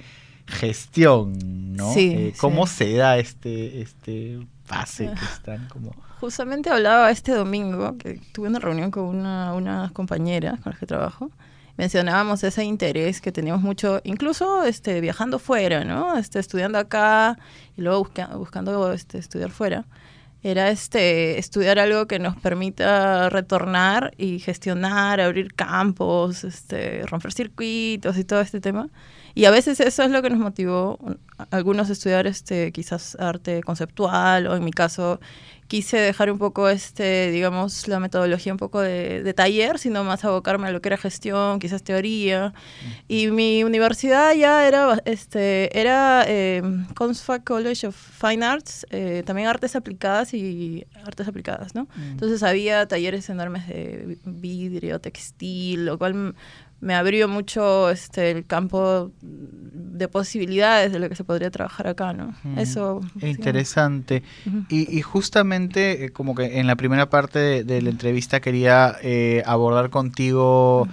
S1: gestión, ¿no?
S2: Sí,
S1: Eh, ¿Cómo
S2: sí.
S1: se da este, este pase que están como...
S2: Justamente hablaba este domingo, que tuve una reunión con una, unas compañeras con las que trabajo. Mencionábamos ese interés que teníamos mucho, incluso este, viajando fuera, ¿no? Este, estudiando acá y luego busca, buscando este, estudiar fuera. Era este, estudiar algo que nos permita retornar y gestionar, abrir campos, este, romper circuitos y todo este tema. Y a veces eso es lo que nos motivó a algunos a estudiar este, quizás arte conceptual, o en mi caso quise dejar un poco, este, digamos, la metodología un poco de, de taller, sino más abocarme a lo que era gestión, quizás teoría. Y mi universidad ya era, este, era eh, Consfac College of Fine Arts, eh, también artes aplicadas y artes aplicadas, ¿no?
S22: Mm.
S2: Entonces había talleres enormes de vidrio, textil, lo cual m- me abrió mucho este, el campo de posibilidades de lo que se podría trabajar acá, ¿no?
S1: Mm,
S2: Eso. sí.
S1: Interesante.
S2: Ujú.
S1: Y, y justamente, eh, como que en la primera parte de, de la entrevista quería eh, abordar contigo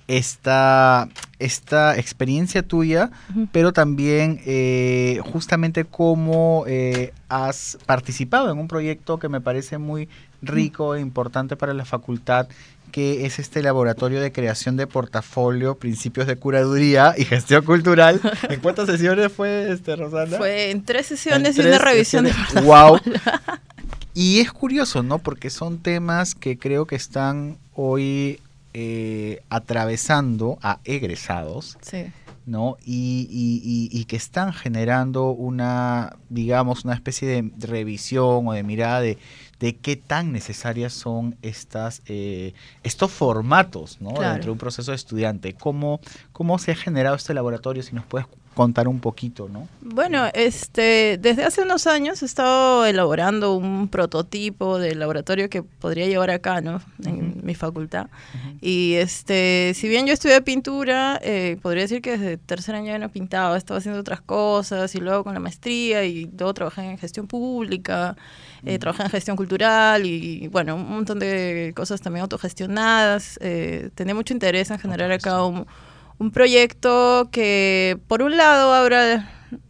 S1: esta, esta experiencia tuya,
S2: Ujú.
S1: pero también eh, justamente cómo eh, has participado en un proyecto que me parece muy rico e importante para la facultad, que es este laboratorio de creación de portafolio, principios de curaduría y gestión cultural. ¿En cuántas sesiones fue, este, Rosana?
S2: Fue en tres sesiones
S1: En
S2: y una
S1: tres
S2: revisión de
S1: sesiones.
S2: portafolio.
S1: Wow. Y es curioso, ¿no? Porque son temas que creo que están hoy eh, atravesando a egresados,
S2: Sí.
S1: ¿no? Y, y, y, y que están generando una, digamos, una especie de revisión o de mirada de, de qué tan necesarias son estas eh, estos formatos, ¿no?
S2: Claro.
S1: Dentro de un proceso de estudiante. ¿Cómo, cómo se ha generado este laboratorio? Si nos puedes contar un poquito, ¿no?
S2: Bueno, este, desde hace unos años he estado elaborando un prototipo de laboratorio que podría llevar acá, ¿no? En mi facultad. Y este, si bien yo estudié pintura, eh, podría decir que desde tercer año ya no pintaba, estaba haciendo otras cosas y luego con la maestría y luego trabajé en gestión pública, eh, trabajé en gestión cultural y bueno, un montón de cosas también autogestionadas. Eh, tenía mucho interés en generar acá un un proyecto que por un lado abra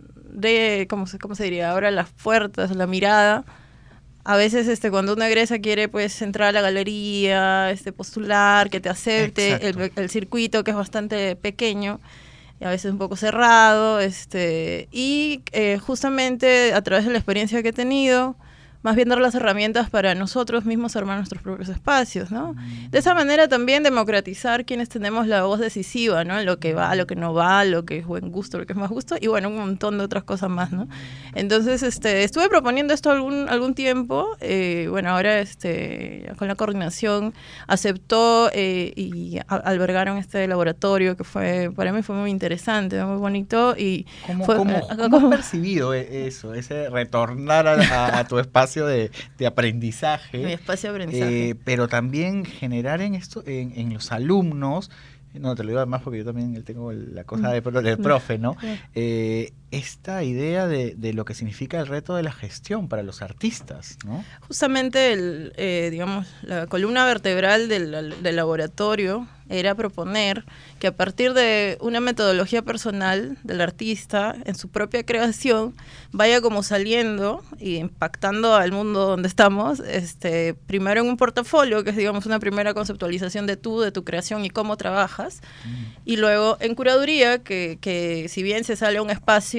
S2: de cómo se, cómo se diría abra las puertas, la mirada. A veces este cuando uno egresa quiere pues entrar a la galería, este postular, que te acepte el, el circuito que es bastante pequeño y a veces un poco cerrado, este y eh, justamente a través de la experiencia que he tenido, más bien dar las herramientas para nosotros mismos armar nuestros propios espacios, ¿no? De esa manera también democratizar quienes tenemos la voz decisiva, ¿no? Lo que va, lo que no va, lo que es buen gusto, lo que es más gusto, y bueno, un montón de otras cosas más, ¿no? Entonces, este, estuve proponiendo esto algún algún tiempo, eh, bueno, ahora este, con la coordinación aceptó eh, y a, albergaron este laboratorio que fue, para mí fue muy interesante, muy bonito, y
S1: ¿Cómo,
S2: fue,
S1: cómo,
S2: eh,
S1: cómo has percibido eso, ese retornar a, a, a tu espacio de, de aprendizaje?
S2: Mi espacio de aprendizaje.
S1: Eh, pero también generar en esto, en, en los alumnos, no te lo digo además porque yo también tengo la cosa de, del profe, ¿no? Eh, esta idea de, de lo que significa el reto de la gestión para los artistas, ¿no?
S2: Justamente, el, eh, digamos, la columna vertebral del, del laboratorio era proponer que a partir de una metodología personal del artista en su propia creación vaya como saliendo y impactando al mundo donde estamos, este, primero en un portafolio, que es digamos una primera conceptualización de tú, de tu creación y cómo trabajas, mm. y luego en curaduría, que, que si bien se sale a un espacio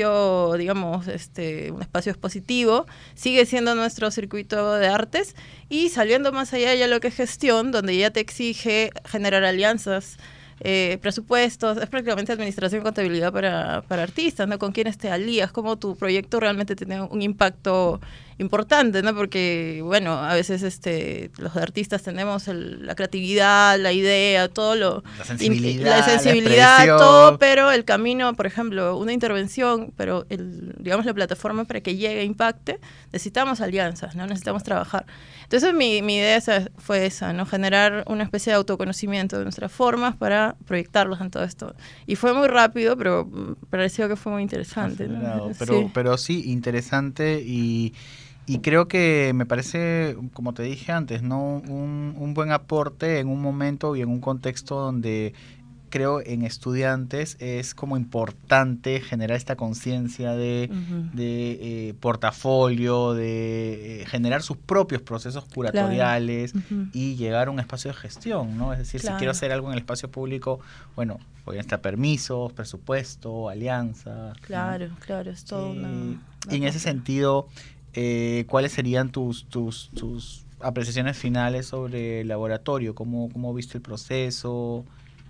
S2: espacio, digamos, este, un espacio expositivo, sigue siendo nuestro circuito de artes, y saliendo más allá ya lo que es gestión, donde ya te exige generar alianzas, eh, presupuestos, es prácticamente administración y contabilidad para, para artistas, ¿no? Con quienes te alías, cómo tu proyecto realmente tiene un impacto importante, ¿no? Porque, bueno, a veces este los artistas tenemos el, la creatividad, la idea, todo lo...
S1: La sensibilidad,
S2: la sensibilidad,
S1: la
S2: todo, pero el camino, por ejemplo, una intervención, pero el, digamos la plataforma para que llegue e impacte, necesitamos alianzas, ¿no? Necesitamos trabajar. Entonces mi, mi idea esa fue esa, ¿no? Generar una especie de autoconocimiento de nuestras formas para proyectarlos en todo esto. Y fue muy rápido, pero pareció que fue muy interesante, ¿no?
S1: Pero sí. pero sí, interesante y... Y creo que me parece, como te dije antes, ¿no? Un, un buen aporte en un momento y en un contexto donde creo en estudiantes es como importante generar esta conciencia de, uh-huh. de eh, portafolio, de eh, generar sus propios procesos curatoriales, claro. uh-huh. y llegar a un espacio de gestión, ¿no? Es decir, claro. si quiero hacer algo en el espacio público, bueno, voy a necesitar permisos, presupuesto, alianzas.
S2: Claro, ¿no? claro, es todo eh, una, una
S1: Y en ese sentido... Eh, ¿cuáles serían tus, tus, tus apreciaciones finales sobre el laboratorio? ¿Cómo, cómo viste el proceso?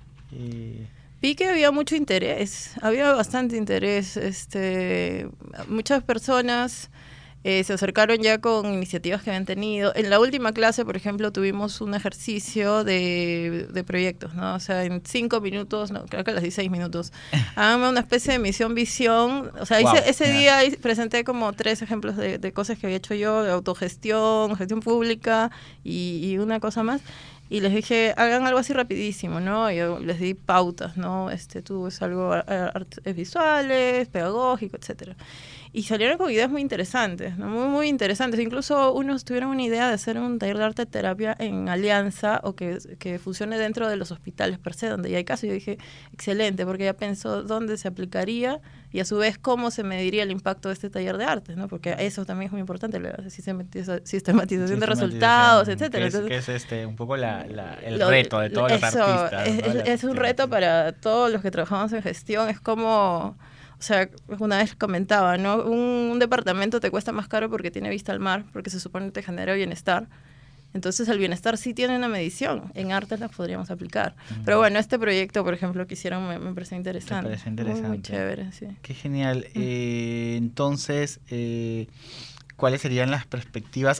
S1: Eh...
S2: Vi que había mucho interés, había bastante interés. Este, muchas personas eh, se acercaron ya con iniciativas que habían tenido. En la última clase, por ejemplo, tuvimos un ejercicio de, de proyectos, ¿no? O sea, en cinco minutos, no, creo que a los dieciséis minutos, háganme una especie de misión-visión. O sea, wow, ese, ese yeah. día presenté como tres ejemplos de, de cosas que había hecho yo, de autogestión, gestión pública y, y una cosa más. Y les dije, hagan algo así rapidísimo, ¿no? Yo les di pautas, ¿no? Este, tú es algo artes visuales, pedagógico, etcétera. Y salieron con ideas muy interesantes, ¿no? Muy, muy interesantes. Incluso unos tuvieron una idea de hacer un taller de arte terapia en alianza o que, que funcione dentro de los hospitales per se, donde ya hay casos. Yo dije, excelente, porque ya pensó dónde se aplicaría y a su vez cómo se mediría el impacto de este taller de arte, ¿no? Porque eso también es muy importante, la sistematización, sistematización de resultados, etcétera.
S1: Que es,
S2: Entonces,
S1: que es este, un poco la, la, el
S2: lo,
S1: reto de todos
S2: eso,
S1: los artistas.
S2: Es,
S1: ¿no?
S2: es, es un reto para todos los que trabajamos en gestión. Es como... O sea, una vez comentaba, ¿no? Un, un departamento te cuesta más caro porque tiene vista al mar, porque se supone que te genera bienestar. Entonces el bienestar sí tiene una medición. En arte las podríamos aplicar. Uh-huh. Pero bueno, este proyecto, por ejemplo, que hicieron me, me pareció interesante.
S1: Me parece interesante.
S2: Muy, muy chévere, sí.
S1: Qué genial. Uh-huh. Eh, entonces, eh, ¿cuáles serían las perspectivas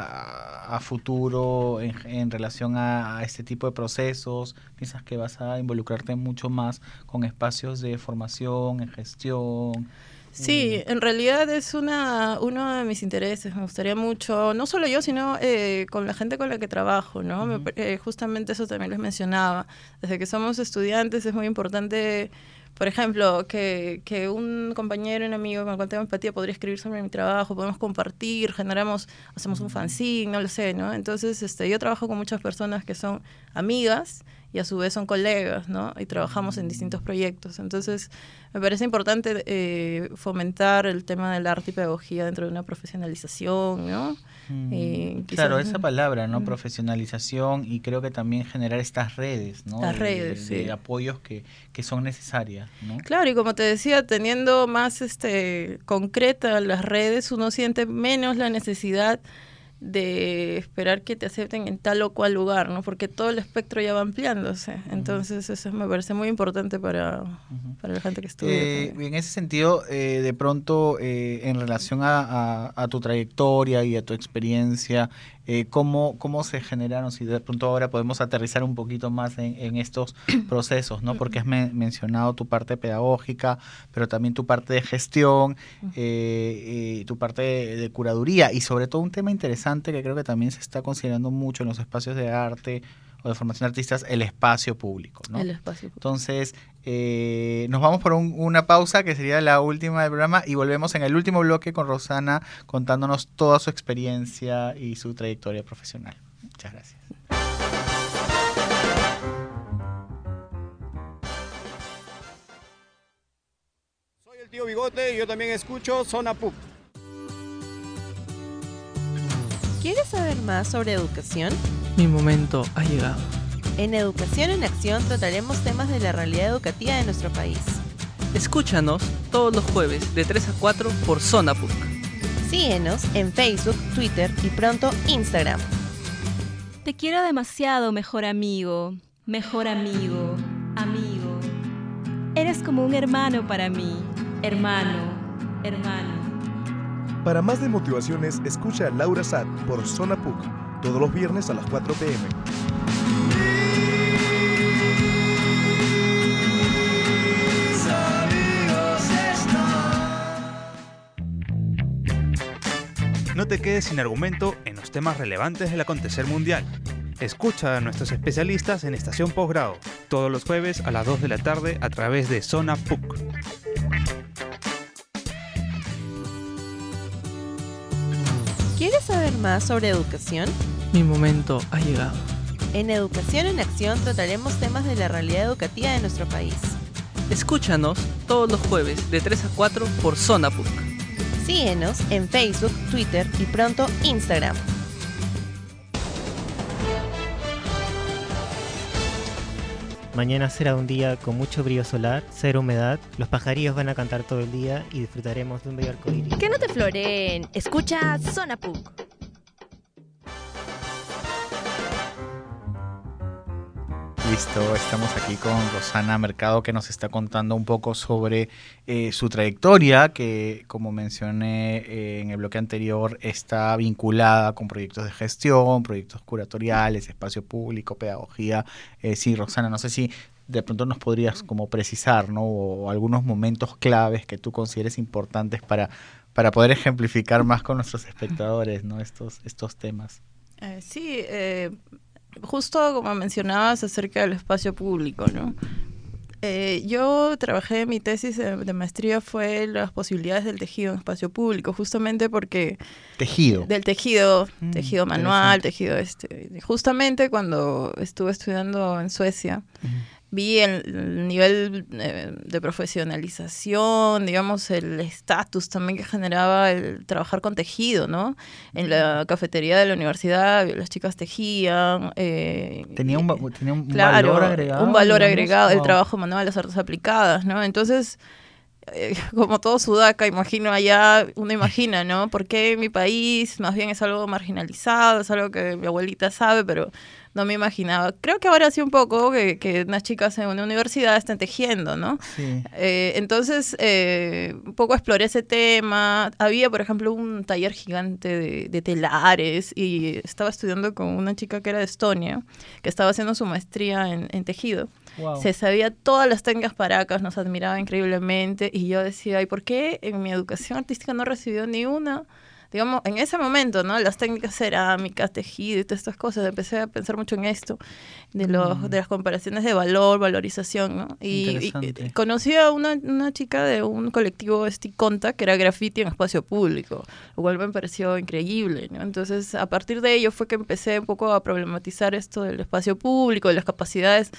S1: a, a futuro en, en relación a, a este tipo de procesos? ¿Piensas que vas a involucrarte mucho más con espacios de formación, en gestión?
S2: Sí,
S1: eh.
S2: en realidad es una uno de mis intereses. Me gustaría mucho, no solo yo, sino eh, con la gente con la que trabajo, ¿no? Uh-huh. Me, eh, justamente eso también les mencionaba. Desde que somos estudiantes es muy importante... Por ejemplo, que, que un compañero, un amigo con el cual tengo empatía podría escribir sobre mi trabajo, podemos compartir, generamos, hacemos un fanzine, no lo sé, ¿no? Entonces, este, yo trabajo con muchas personas que son amigas y a su vez son colegas, ¿no? Y trabajamos en distintos proyectos. Entonces, me parece importante eh, fomentar el tema del arte y pedagogía dentro de una profesionalización, ¿no?
S1: Mm,
S2: eh,
S1: claro,
S2: quizás,
S1: esa palabra, ¿no?
S2: Mm.
S1: Profesionalización, y creo que también generar estas redes, ¿no?
S2: Las
S1: de,
S2: redes,
S1: de,
S2: sí.
S1: de apoyos que, que son necesarias, ¿no?
S2: Claro, y como te decía, teniendo más este concreta las redes, uno siente menos la necesidad de esperar que te acepten en tal o cual lugar, ¿no? Porque todo el espectro ya va ampliándose. Entonces, eso me parece muy importante para, uh-huh. para la gente que estudia.
S1: Eh, en ese sentido, eh, de pronto, eh, en relación a, a, a tu trayectoria y a tu experiencia, eh, ¿cómo, ¿cómo se generaron? Si de pronto ahora podemos aterrizar un poquito más en, en estos procesos, ¿no? Porque has me- mencionado tu parte pedagógica, pero también tu parte de gestión, eh, eh, tu parte de, de curaduría, y sobre todo un tema interesante que creo que también se está considerando mucho en los espacios de arte o de formación de artistas, el espacio público, ¿no?
S2: El espacio público.
S1: Entonces, eh, nos vamos por un, una pausa que sería la última del programa y volvemos en el último bloque con Rosana contándonos toda su experiencia y su trayectoria profesional. Muchas gracias.
S9: Soy el tío Bigote y yo también escucho Zona P U C.
S6: ¿Quieres saber más sobre educación?
S7: Mi momento ha llegado.
S6: En Educación en Acción trataremos temas de la realidad educativa de nuestro país.
S7: Escúchanos todos los jueves de tres a cuatro por Zona P U C.
S6: Síguenos en Facebook, Twitter y pronto Instagram.
S3: Te quiero demasiado, mejor amigo, mejor amigo, amigo. Eres como un hermano para mí, hermano, hermano.
S20: Para más de motivaciones, escucha a Laura Sad por Zona P U C, todos los viernes a las cuatro p m
S22: No te quedes sin argumento en los temas relevantes del acontecer mundial. Escucha a nuestros especialistas en Estación Posgrado, todos los jueves a las dos de la tarde a través de Zona P U C.
S6: ¿Quieres saber más sobre educación?
S7: Mi momento ha llegado.
S6: En Educación en Acción trataremos temas de la realidad educativa de nuestro país.
S7: Escúchanos todos los jueves de tres a cuatro por Zona P U C.
S6: Síguenos en Facebook, Twitter y pronto Instagram.
S10: Mañana será un día con mucho brillo solar, cero humedad, los pajarillos van a cantar todo el día y disfrutaremos de un bello arcoíris.
S16: Que no te floreen, escucha Zona P U C.
S1: Listo, estamos aquí con Rosana Mercado, que nos está contando un poco sobre eh, su trayectoria, que como mencioné eh, en el bloque anterior está vinculada con proyectos de gestión, proyectos curatoriales, espacio público, pedagogía. Eh, sí, Rosana, no sé si de pronto nos podrías como precisar, ¿no? O algunos momentos claves que tú consideres importantes para, para poder ejemplificar más con nuestros espectadores, ¿no? Estos, estos temas.
S2: Eh, sí, eh... justo como mencionabas acerca del espacio público, ¿no? Eh, yo trabajé, mi tesis de, de maestría fue las posibilidades del tejido en espacio público, justamente porque...
S1: Tejido.
S2: Del tejido,
S1: Mm,
S2: tejido manual, tejido este... Justamente cuando estuve estudiando en Suecia, uh-huh. vi el, el nivel eh, de profesionalización, digamos, el estatus también que generaba el trabajar con tejido, ¿no? En la cafetería de la universidad las chicas tejían. Eh,
S1: tenía un, tenía un
S2: claro,
S1: valor agregado.
S2: Un valor
S1: digamos,
S2: agregado,
S1: wow.
S2: El trabajo manual, las artes aplicadas, ¿no? Entonces, eh, como todo sudaca, imagino allá, uno imagina, ¿no? ¿Por qué mi país más bien es algo marginalizado, es algo que mi abuelita sabe, pero... no me imaginaba. Creo que ahora sí un poco que, que unas chicas en una universidad están tejiendo, ¿no?
S1: Sí.
S2: Eh, entonces, eh, un poco exploré ese tema. Había, por ejemplo, un taller gigante de, de telares y estaba estudiando con una chica que era de Estonia, que estaba haciendo su maestría en, en tejido. Wow. Se sabía todas las técnicas paracas, nos admiraba increíblemente y yo decía, ¿y por qué en mi educación artística no recibió ni una? Digamos, en ese momento, ¿no? Las técnicas cerámicas, tejido y todas estas cosas, empecé a pensar mucho en esto, de los mm. de las comparaciones de valor, valorización, ¿no? Y, y conocí a una, una chica de un colectivo Sticonta, que era graffiti en espacio público, lo cual me pareció increíble, ¿no? Entonces, a partir de ello fue que empecé un poco a problematizar esto del espacio público, de las capacidades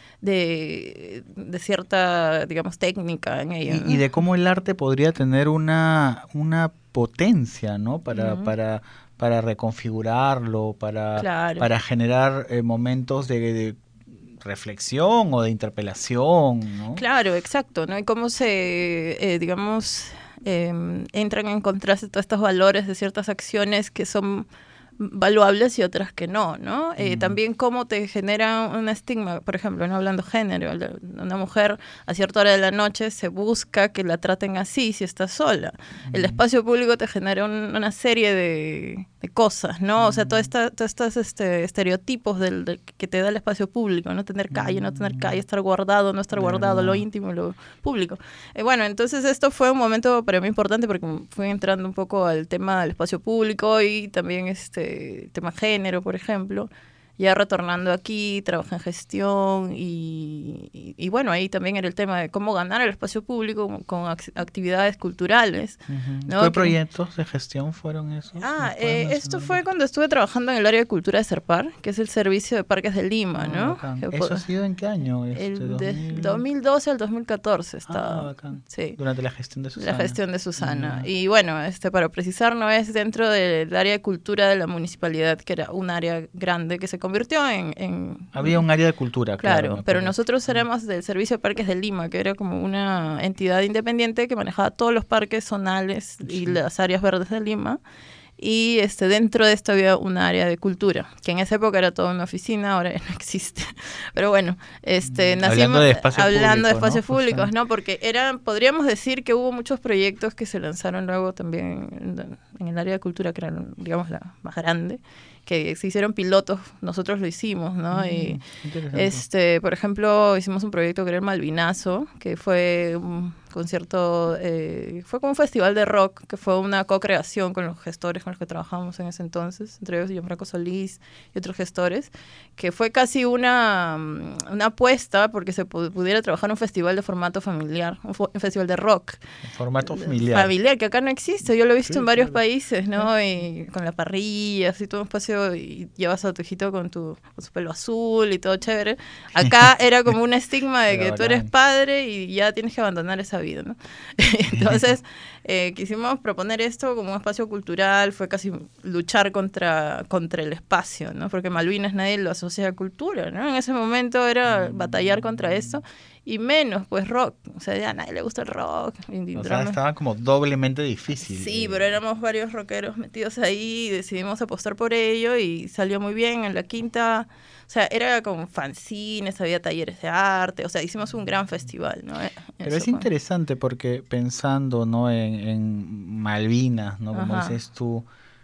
S2: de, de cierta, digamos, técnica en ello, ¿no?
S1: Y, y de cómo el arte podría tener una, una potencia, ¿no? Para, uh-huh. para, para reconfigurarlo, para,
S2: claro.
S1: para generar eh, momentos de, de reflexión o de interpelación, ¿no?
S2: Claro, exacto, ¿no? Y cómo se, eh, digamos, eh, entran en contraste todos estos valores de ciertas acciones que son valuables y otras que no, ¿no? Eh, mm. También cómo te genera un estigma, por ejemplo, no hablando género, una mujer a cierta hora de la noche se busca que la traten así si está sola. Mm. El espacio público te genera un, una serie de, de cosas, ¿no? Mm. O sea, todos esta, todo estos este, estereotipos del, del que te da el espacio público, no tener calle, mm. no tener calle, estar guardado, no estar guardado, verdad. Lo íntimo, lo público. Eh, bueno, entonces esto fue un momento para mí importante porque fui entrando un poco al tema del espacio público y también este tema género, por ejemplo. Ya retornando aquí, trabajé en gestión y, y, y bueno, ahí también era el tema de cómo ganar el espacio público con, con actividades culturales.
S1: Uh-huh.
S2: ¿No?
S1: ¿Qué
S2: que,
S1: proyectos de gestión fueron esos?
S2: Ah, eh, esto fue cuando estuve trabajando en el área de cultura de Serpar, que es el servicio de parques de Lima, ¿no?
S1: Ah, ¿eso ha sido en qué año? Este,
S2: el
S1: dos mil...
S2: de dos mil doce al dos mil catorce estaba.
S1: Ah, bacán.
S2: Sí.
S1: Durante la gestión de Susana.
S2: La gestión de Susana.
S1: Uh-huh.
S2: Y bueno, este para precisar, no es dentro del área de cultura de la municipalidad, que era un área grande que se convirtió en... en
S1: Había un área de cultura, claro.
S2: Claro, pero nosotros éramos del Servicio de Parques de Lima, que era como una entidad independiente que manejaba todos los parques zonales y las áreas verdes de Lima. Y este dentro de esto había un área de cultura, que en esa época era toda una oficina, ahora ya no existe. Pero bueno, este nacimos
S1: hablando de espacios
S2: hablando
S1: públicos,
S2: de espacios
S1: ¿no?
S2: públicos,
S1: O sea,
S2: ¿no? Porque eran, podríamos decir que hubo muchos proyectos que se lanzaron luego también en, en el área de cultura, que era, digamos, la más grande, que se hicieron pilotos, nosotros lo hicimos, ¿no?
S1: Mm,
S2: y
S1: interesante.
S2: este, por ejemplo, hicimos un proyecto que era el Malvinazo, que fue un concierto, eh, fue como un festival de rock, que fue una co-creación con los gestores con los que trabajamos en ese entonces, entre ellos Gianfranco Solís y otros gestores, que fue casi una, una apuesta porque se pu- pudiera trabajar un festival de formato familiar, un, fo- un festival de rock.
S1: Formato familiar.
S2: Familiar, que acá no existe, yo lo he visto
S1: Sí,
S2: en varios
S1: claro.
S2: países, ¿no? Y con la parrilla, así todo un espacio, y llevas a tu hijito con tu con su pelo azul y todo chévere. Acá era como un estigma de
S1: Pero
S2: que tú eres
S1: bacán.
S2: padre y ya tienes que abandonar esa vida, ¿no? Entonces, eh, quisimos proponer esto como un espacio cultural, fue casi luchar contra, contra el espacio, ¿no? Porque Malvinas nadie lo asocia a cultura, ¿no? En ese momento era batallar contra eso, y menos, pues, rock. O sea, ya a nadie le gusta el rock. y
S1: O sea,
S2: drama.
S1: estaba como doblemente difícil.
S2: Sí,
S1: eh,
S2: pero éramos varios rockeros metidos ahí y decidimos apostar por ello y salió muy bien. En la quinta, o sea, era con fanzines, había talleres de arte, o sea, hicimos un gran festival, ¿no? Eh,
S1: Pero
S2: eso
S1: es
S2: fue.
S1: interesante porque pensando, ¿no? en, en Malvinas, ¿no? Como
S2: Ajá.
S1: dices tú,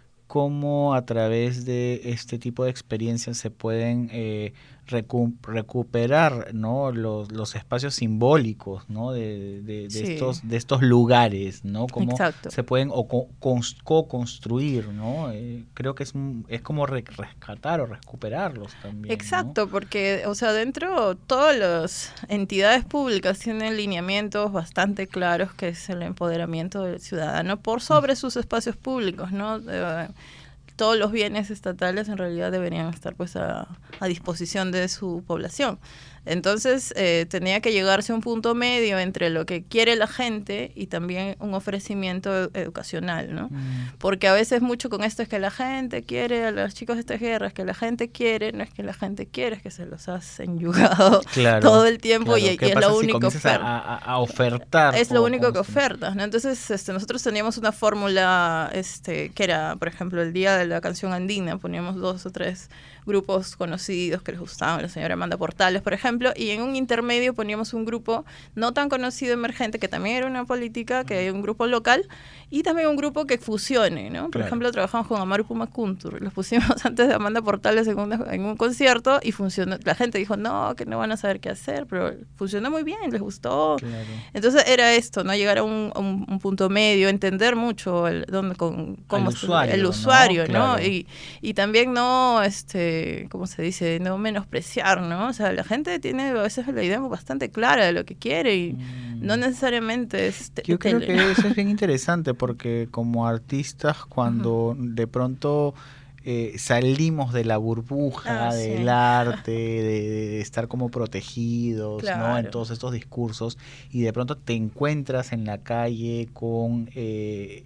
S1: cómo a través de este tipo de experiencias se pueden eh, recu- recuperar, ¿no? los, los espacios simbólicos, ¿no? de, de, de
S2: Sí.
S1: estos de estos lugares, ¿no? Cómo
S2: Exacto.
S1: se pueden o co- cons- co-construir, ¿no? Eh, creo que es un- es como re- rescatar o recuperarlos también, ¿no?
S2: Exacto, porque, o sea, dentro todas las entidades públicas tienen lineamientos bastante claros, que es el empoderamiento del ciudadano por sobre sus espacios públicos, ¿no? Eh, todos los bienes estatales en realidad deberían estar pues a, a disposición de su población. Entonces eh, tenía que llegarse a un punto medio entre lo que quiere la gente y también un ofrecimiento ed- educacional, ¿no?
S1: Mm.
S2: Porque a veces mucho con esto es que la gente quiere a los chicos de estas guerras, que la gente quiere, no es que la gente quiere, es que se los has enyugado
S1: Claro,
S2: todo el tiempo
S1: claro.
S2: y, y
S1: ¿Qué
S2: es
S1: pasa
S2: lo
S1: si
S2: único que
S1: comienzas a,
S2: oferta.
S1: a- a ofertar?
S2: Es lo
S1: o-
S2: único
S1: o
S2: que ofertas, ¿no? Entonces, este, nosotros teníamos una fórmula, este, que era, por ejemplo, el día de la canción andina, poníamos dos o tres grupos conocidos que les gustaban, la señora Amanda Portales, por ejemplo, y en un intermedio poníamos un grupo no tan conocido emergente, que también era una política, que hay un grupo local, y también un grupo que fusione, ¿no? Por
S1: Claro.
S2: ejemplo, trabajamos con Amaru Pumakuntur, los pusimos antes de Amanda Portales en, una- en un concierto y funcionó. La gente dijo, no, que no van a saber qué hacer, pero funcionó muy bien, les gustó.
S1: Claro.
S2: Entonces era esto, ¿no? Llegar a un, a un, un punto medio, entender mucho el, dónde, con, cómo
S1: Al
S2: es-
S1: usuario,
S2: el
S1: ¿no?
S2: usuario, ¿no?
S1: Claro.
S2: Y, y también no, este, ¿cómo se dice? No menospreciar, ¿no? O sea, la gente tiene a veces la idea bastante clara de lo que quiere y no necesariamente es te-
S1: Yo creo
S2: tele,
S1: que
S2: ¿no?
S1: eso es bien interesante porque como artistas cuando de pronto eh, salimos de la burbuja
S2: Ah, sí.
S1: del arte, de, de estar como protegidos, ¿no? En
S2: Claro.
S1: todos estos discursos y de pronto te encuentras en la calle con... eh,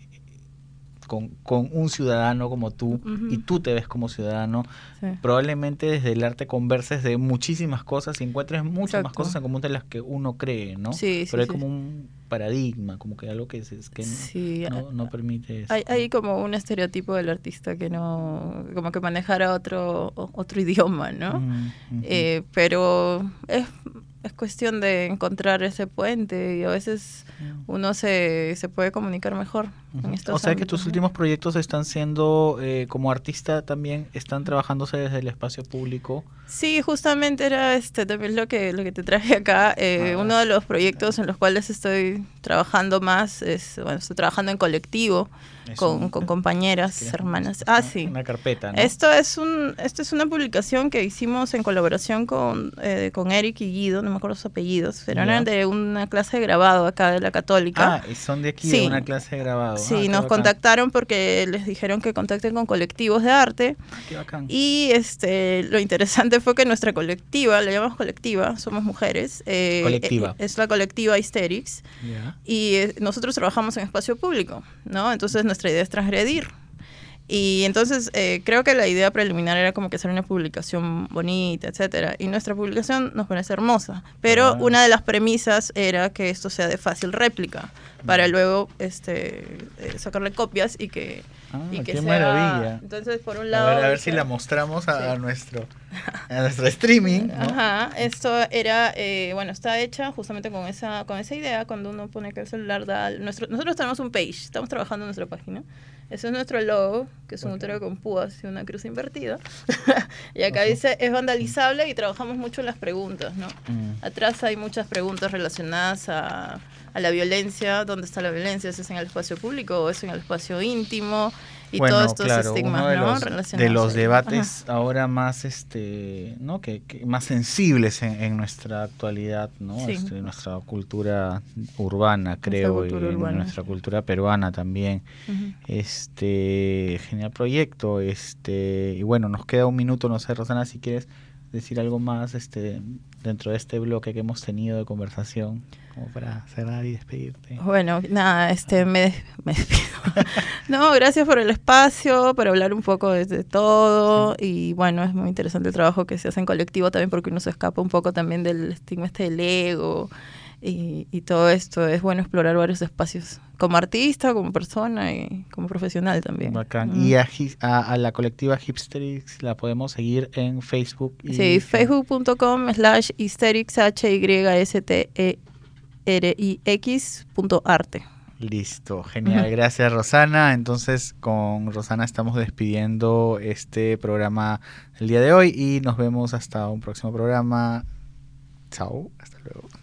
S1: con, con un ciudadano como tú
S2: Ujú.
S1: y tú te ves como ciudadano,
S2: Sí.
S1: probablemente desde el arte converses de muchísimas cosas y encuentres muchas más
S2: Exacto.
S1: cosas en común de las que uno cree, ¿no?
S2: Sí, sí,
S1: Pero hay
S2: sí.
S1: como un paradigma, como que algo que, es, es que no-
S2: Sí,
S1: no, no permite eso.
S2: Hay, hay como un estereotipo del artista que no, como que manejara otro, o- otro idioma, ¿no?
S1: Mm, ujú.
S2: Eh, pero es, es cuestión de encontrar ese puente y a veces uno se, se puede comunicar mejor en estos
S1: O sea que tus
S2: ámbitos, ¿no?
S1: últimos proyectos están siendo, eh, como artista también, están trabajándose desde el espacio público.
S2: Sí, justamente era este también lo que lo que te traje acá. Eh, uno de los proyectos en los cuales estoy trabajando más es, bueno, estoy trabajando en colectivo
S1: Es
S2: con,
S1: un-
S2: con compañeras, hermanas. Ah, sí.
S1: Una carpeta, ¿no?
S2: Esto es un, esto es una publicación que hicimos en colaboración con, eh, con Eric y Guido, no me acuerdo sus apellidos, pero
S1: Ya.
S2: eran de una clase de grabado acá de la Católica.
S1: Ah, y son de aquí,
S2: Sí.
S1: de una clase de grabado.
S2: Sí,
S1: Ah, qué
S2: nos
S1: bacán.
S2: contactaron porque les dijeron que contacten con colectivos de arte.
S1: Qué bacán.
S2: Y este lo interesante fue que nuestra colectiva, la llamamos colectiva, somos mujeres. eh,
S1: Colectiva.
S2: eh, es la colectiva Hysterix.
S1: Ya.
S2: Y eh, nosotros trabajamos en espacio público, ¿no? Entonces nuestra idea es transgredir. Y entonces eh, creo que la idea preliminar era como que hacer una publicación bonita, etcétera. Y nuestra publicación nos parece hermosa. Pero ah. una de las premisas era que esto sea de fácil réplica, para luego este eh, sacarle copias y que,
S1: ah,
S2: y que
S1: qué
S2: sea...
S1: maravilla.
S2: Entonces, por un lado...
S1: A ver, a ver
S2: dije,
S1: si la mostramos a,
S2: sí.
S1: a nuestro a nuestro streaming, ¿no?
S2: Ajá, esto era, eh, bueno, está hecha justamente con esa con esa idea, cuando uno pone que el celular da... Nuestro, nosotros tenemos un page, estamos trabajando en nuestra página. Ese es nuestro logo, que es un útero con púas y una cruz invertida. Y acá okay. dice, es vandalizable, y trabajamos mucho en las preguntas, ¿no? Mm. Atrás hay muchas preguntas relacionadas a, a la violencia. ¿Dónde está la violencia? ¿Es en el espacio público o es en el espacio íntimo? Y
S1: bueno,
S2: todos estos
S1: claro,
S2: estigmas,
S1: uno de
S2: ¿no?
S1: los,
S2: relacionados
S1: de los
S2: ahí.
S1: debates
S2: Ajá.
S1: ahora más este no que, que más sensibles en, en nuestra actualidad, ¿no?
S2: Sí.
S1: Este, nuestra cultura urbana, creo,
S2: cultura
S1: y
S2: urbana.
S1: nuestra cultura peruana también. Uh-huh. Este, genial proyecto, este, y bueno, nos queda un minuto, no sé, Rosana, si quieres decir algo más este dentro de este bloque que hemos tenido de conversación, como para cerrar y despedirte.
S2: Bueno, nada, este me, me despido. No, gracias por el espacio, para hablar un poco de, de todo, sí. Y bueno, es muy interesante el trabajo que se hace en colectivo también, porque uno se escapa un poco también del estigma este del ego y, y todo esto. Es bueno explorar varios espacios, como artista, como persona y como profesional también.
S1: Bacán.
S2: Mm.
S1: Y a, a, a la colectiva Hipsterix la podemos seguir en Facebook. Y
S2: sí, facebook punto com slash Hysterics, H Y S T E R I X punto arte.
S1: Listo, genial, gracias Rosana. Entonces con Rosana estamos despidiendo este programa el día de hoy y nos vemos hasta un próximo programa. Chao, hasta luego.